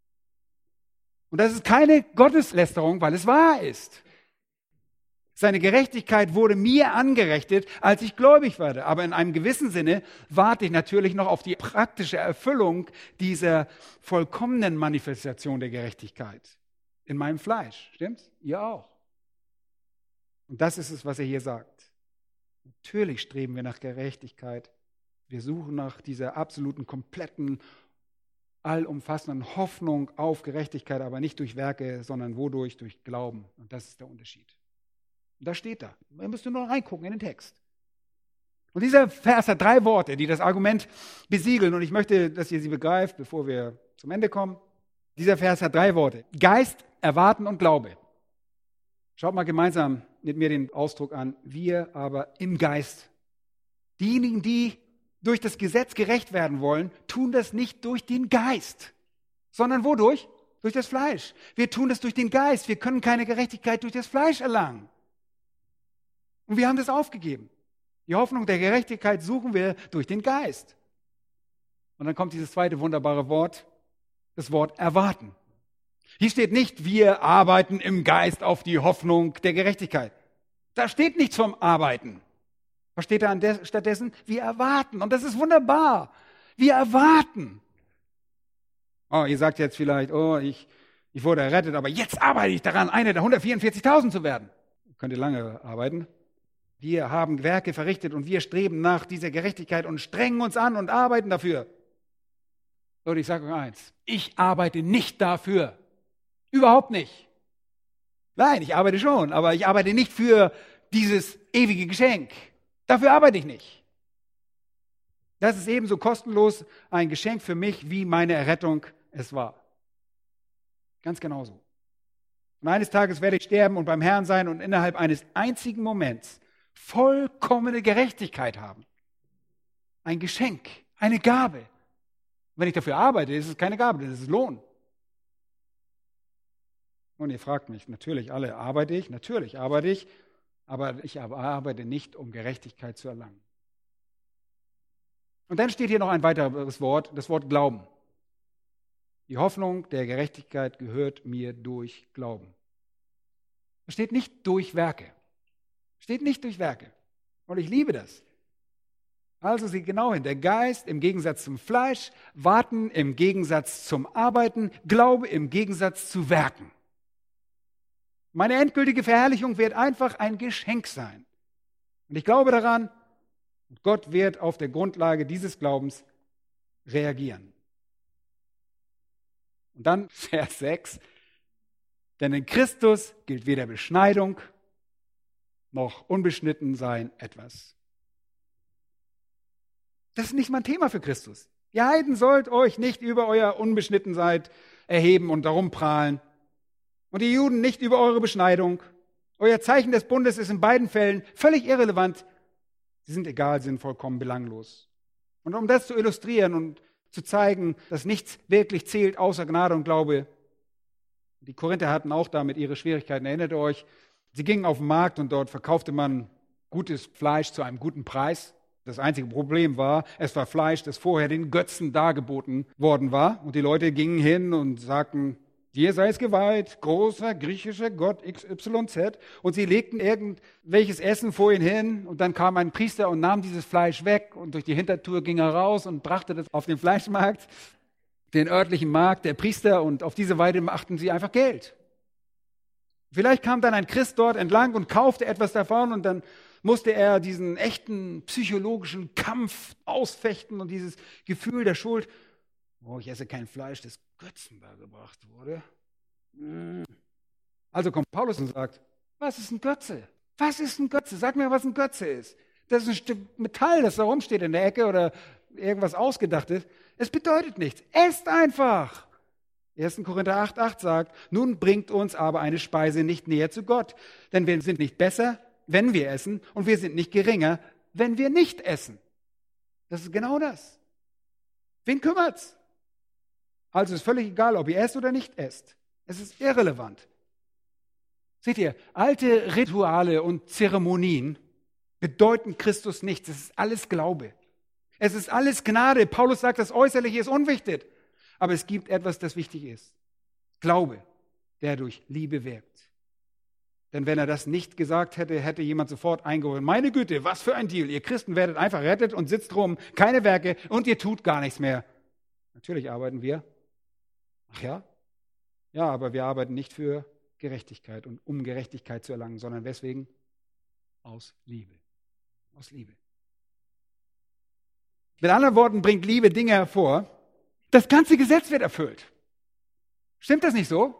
Und das ist keine Gotteslästerung, weil es wahr ist. Seine Gerechtigkeit wurde mir angerechnet, als ich gläubig wurde. Aber in einem gewissen Sinne warte ich natürlich noch auf die praktische Erfüllung dieser vollkommenen Manifestation der Gerechtigkeit in meinem Fleisch. Stimmt's? Ihr auch. Und das ist es, was er hier sagt. Natürlich streben wir nach Gerechtigkeit. Wir suchen nach dieser absoluten, kompletten, allumfassenden Hoffnung auf Gerechtigkeit, aber nicht durch Werke, sondern wodurch? Durch Glauben. Und das ist der Unterschied. Und das steht da. Ihr müsst nur noch reingucken in den Text. Und dieser Vers hat 3 Worte, die das Argument besiegeln. Und ich möchte, dass ihr sie begreift, bevor wir zum Ende kommen. Dieser Vers hat 3 Worte. Geist, Erwarten und Glaube. Schaut mal gemeinsam mit mir den Ausdruck an. Wir aber im Geist. Diejenigen, die durch das Gesetz gerecht werden wollen, tun das nicht durch den Geist, sondern wodurch? Durch das Fleisch. Wir tun das durch den Geist. Wir können keine Gerechtigkeit durch das Fleisch erlangen. Und wir haben das aufgegeben. Die Hoffnung der Gerechtigkeit suchen wir durch den Geist. Und dann kommt dieses zweite wunderbare Wort, das Wort erwarten. Hier steht nicht, wir arbeiten im Geist auf die Hoffnung der Gerechtigkeit. Da steht nichts vom Arbeiten. Was steht da stattdessen? Wir erwarten. Und das ist wunderbar. Wir erwarten. Oh, ihr sagt jetzt vielleicht, ich wurde errettet, aber jetzt arbeite ich daran, einer der 144.000 zu werden. Könnt ihr lange arbeiten. Wir haben Werke verrichtet und wir streben nach dieser Gerechtigkeit und strengen uns an und arbeiten dafür. Und ich sage euch eins, ich arbeite nicht dafür. Überhaupt nicht. Nein, ich arbeite schon, aber ich arbeite nicht für dieses ewige Geschenk. Dafür arbeite ich nicht. Das ist ebenso kostenlos ein Geschenk für mich, wie meine Errettung es war. Ganz genauso. Und eines Tages werde ich sterben und beim Herrn sein und innerhalb eines einzigen Moments vollkommene Gerechtigkeit haben. Ein Geschenk, eine Gabe. Wenn ich dafür arbeite, ist es keine Gabe, das ist Lohn. Und ihr fragt mich, natürlich alle arbeite ich, natürlich arbeite ich, aber ich arbeite nicht, um Gerechtigkeit zu erlangen. Und dann steht hier noch ein weiteres Wort, das Wort Glauben. Die Hoffnung der Gerechtigkeit gehört mir durch Glauben. Es steht nicht durch Werke. Steht nicht durch Werke. Und ich liebe das. Also sieh genau hin. Der Geist im Gegensatz zum Fleisch, Warten im Gegensatz zum Arbeiten, Glaube im Gegensatz zu Werken. Meine endgültige Verherrlichung wird einfach ein Geschenk sein. Und ich glaube daran, Gott wird auf der Grundlage dieses Glaubens reagieren. Und dann Vers 6. Denn in Christus gilt weder Beschneidung noch Unbeschnittensein etwas. Das ist nicht mal ein Thema für Christus. Ihr Heiden sollt euch nicht über euer Unbeschnittensein erheben und darum prahlen. Und die Juden nicht über eure Beschneidung. Euer Zeichen des Bundes ist in beiden Fällen völlig irrelevant. Sie sind egal, sind vollkommen belanglos. Und um das zu illustrieren und zu zeigen, dass nichts wirklich zählt außer Gnade und Glaube. Die Korinther hatten auch damit ihre Schwierigkeiten. Erinnert ihr euch? Sie gingen auf den Markt und dort verkaufte man gutes Fleisch zu einem guten Preis. Das einzige Problem war, es war Fleisch, das vorher den Götzen dargeboten worden war. Und die Leute gingen hin und sagten, dir sei es geweiht, großer griechischer Gott XYZ. Und sie legten irgendwelches Essen vor ihn hin. Und dann kam ein Priester und nahm dieses Fleisch weg. Und durch die Hintertür ging er raus und brachte das auf den Fleischmarkt, den örtlichen Markt der Priester. Und auf diese Weise machten sie einfach Geld. Vielleicht kam dann ein Christ dort entlang und kaufte etwas davon. Und dann musste er diesen echten psychologischen Kampf ausfechten und dieses Gefühl der Schuld. Oh, ich esse kein Fleisch, das Götzen dargebracht wurde. Also kommt Paulus und sagt, was ist ein Götze? Was ist ein Götze? Sag mir, was ein Götze ist. Das ist ein Stück Metall, das da rumsteht in der Ecke oder irgendwas Ausgedachtes. Es bedeutet nichts. Esst einfach. 1. Korinther 8,8 sagt, nun bringt uns aber eine Speise nicht näher zu Gott. Denn wir sind nicht besser, wenn wir essen, und wir sind nicht geringer, wenn wir nicht essen. Das ist genau das. Wen kümmert's? Also ist völlig egal, ob ihr esst oder nicht esst. Es ist irrelevant. Seht ihr, alte Rituale und Zeremonien bedeuten Christus nichts. Es ist alles Glaube. Es ist alles Gnade. Paulus sagt, das Äußerliche ist unwichtig. Aber es gibt etwas, das wichtig ist. Glaube, der durch Liebe wirkt. Denn wenn er das nicht gesagt hätte, hätte jemand sofort eingeholt. Meine Güte, was für ein Deal. Ihr Christen werdet einfach rettet und sitzt rum, keine Werke und ihr tut gar nichts mehr. Natürlich arbeiten wir. Ach ja? Ja, aber wir arbeiten nicht für Gerechtigkeit und um Gerechtigkeit zu erlangen, sondern weswegen? Aus Liebe. Aus Liebe. Mit anderen Worten bringt Liebe Dinge hervor. Das ganze Gesetz wird erfüllt. Stimmt das nicht so?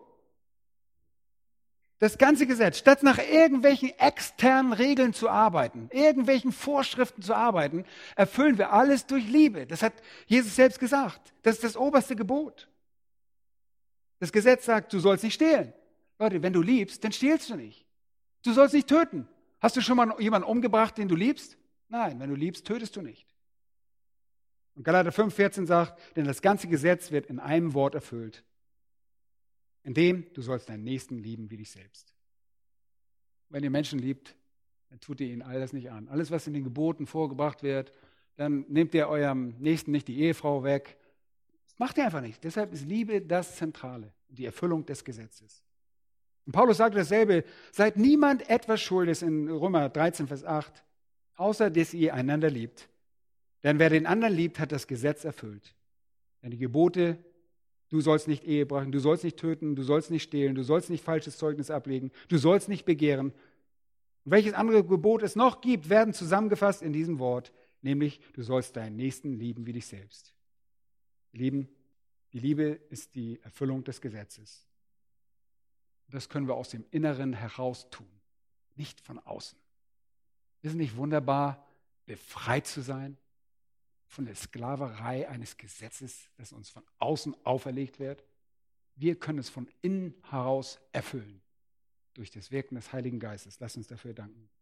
Das ganze Gesetz, statt nach irgendwelchen externen Regeln zu arbeiten, irgendwelchen Vorschriften zu arbeiten, erfüllen wir alles durch Liebe. Das hat Jesus selbst gesagt. Das ist das oberste Gebot. Das Gesetz sagt, du sollst nicht stehlen. Leute, wenn du liebst, dann stehlst du nicht. Du sollst nicht töten. Hast du schon mal jemanden umgebracht, den du liebst? Nein, wenn du liebst, tötest du nicht. Und Galater 5,14 sagt, denn das ganze Gesetz wird in einem Wort erfüllt. Indem du sollst deinen Nächsten lieben wie dich selbst. Wenn ihr Menschen liebt, dann tut ihr ihnen all das nicht an. Alles, was in den Geboten vorgebracht wird, dann nehmt ihr eurem Nächsten nicht die Ehefrau weg. Das macht ihr einfach nicht. Deshalb ist Liebe das Zentrale, die Erfüllung des Gesetzes. Und Paulus sagt dasselbe, seid niemand etwas schuldig in Römer 13, Vers 8, außer dass ihr einander liebt. Denn wer den anderen liebt, hat das Gesetz erfüllt. Denn die Gebote, du sollst nicht Ehe brechen, du sollst nicht töten, du sollst nicht stehlen, du sollst nicht falsches Zeugnis ablegen, du sollst nicht begehren. Und welches andere Gebot es noch gibt, werden zusammengefasst in diesem Wort, nämlich du sollst deinen Nächsten lieben wie dich selbst. Lieben, die Liebe ist die Erfüllung des Gesetzes. Das können wir aus dem Inneren heraus tun, nicht von außen. Ist es nicht wunderbar, befreit zu sein von der Sklaverei eines Gesetzes, das uns von außen auferlegt wird? Wir können es von innen heraus erfüllen, durch das Wirken des Heiligen Geistes. Lasst uns dafür danken.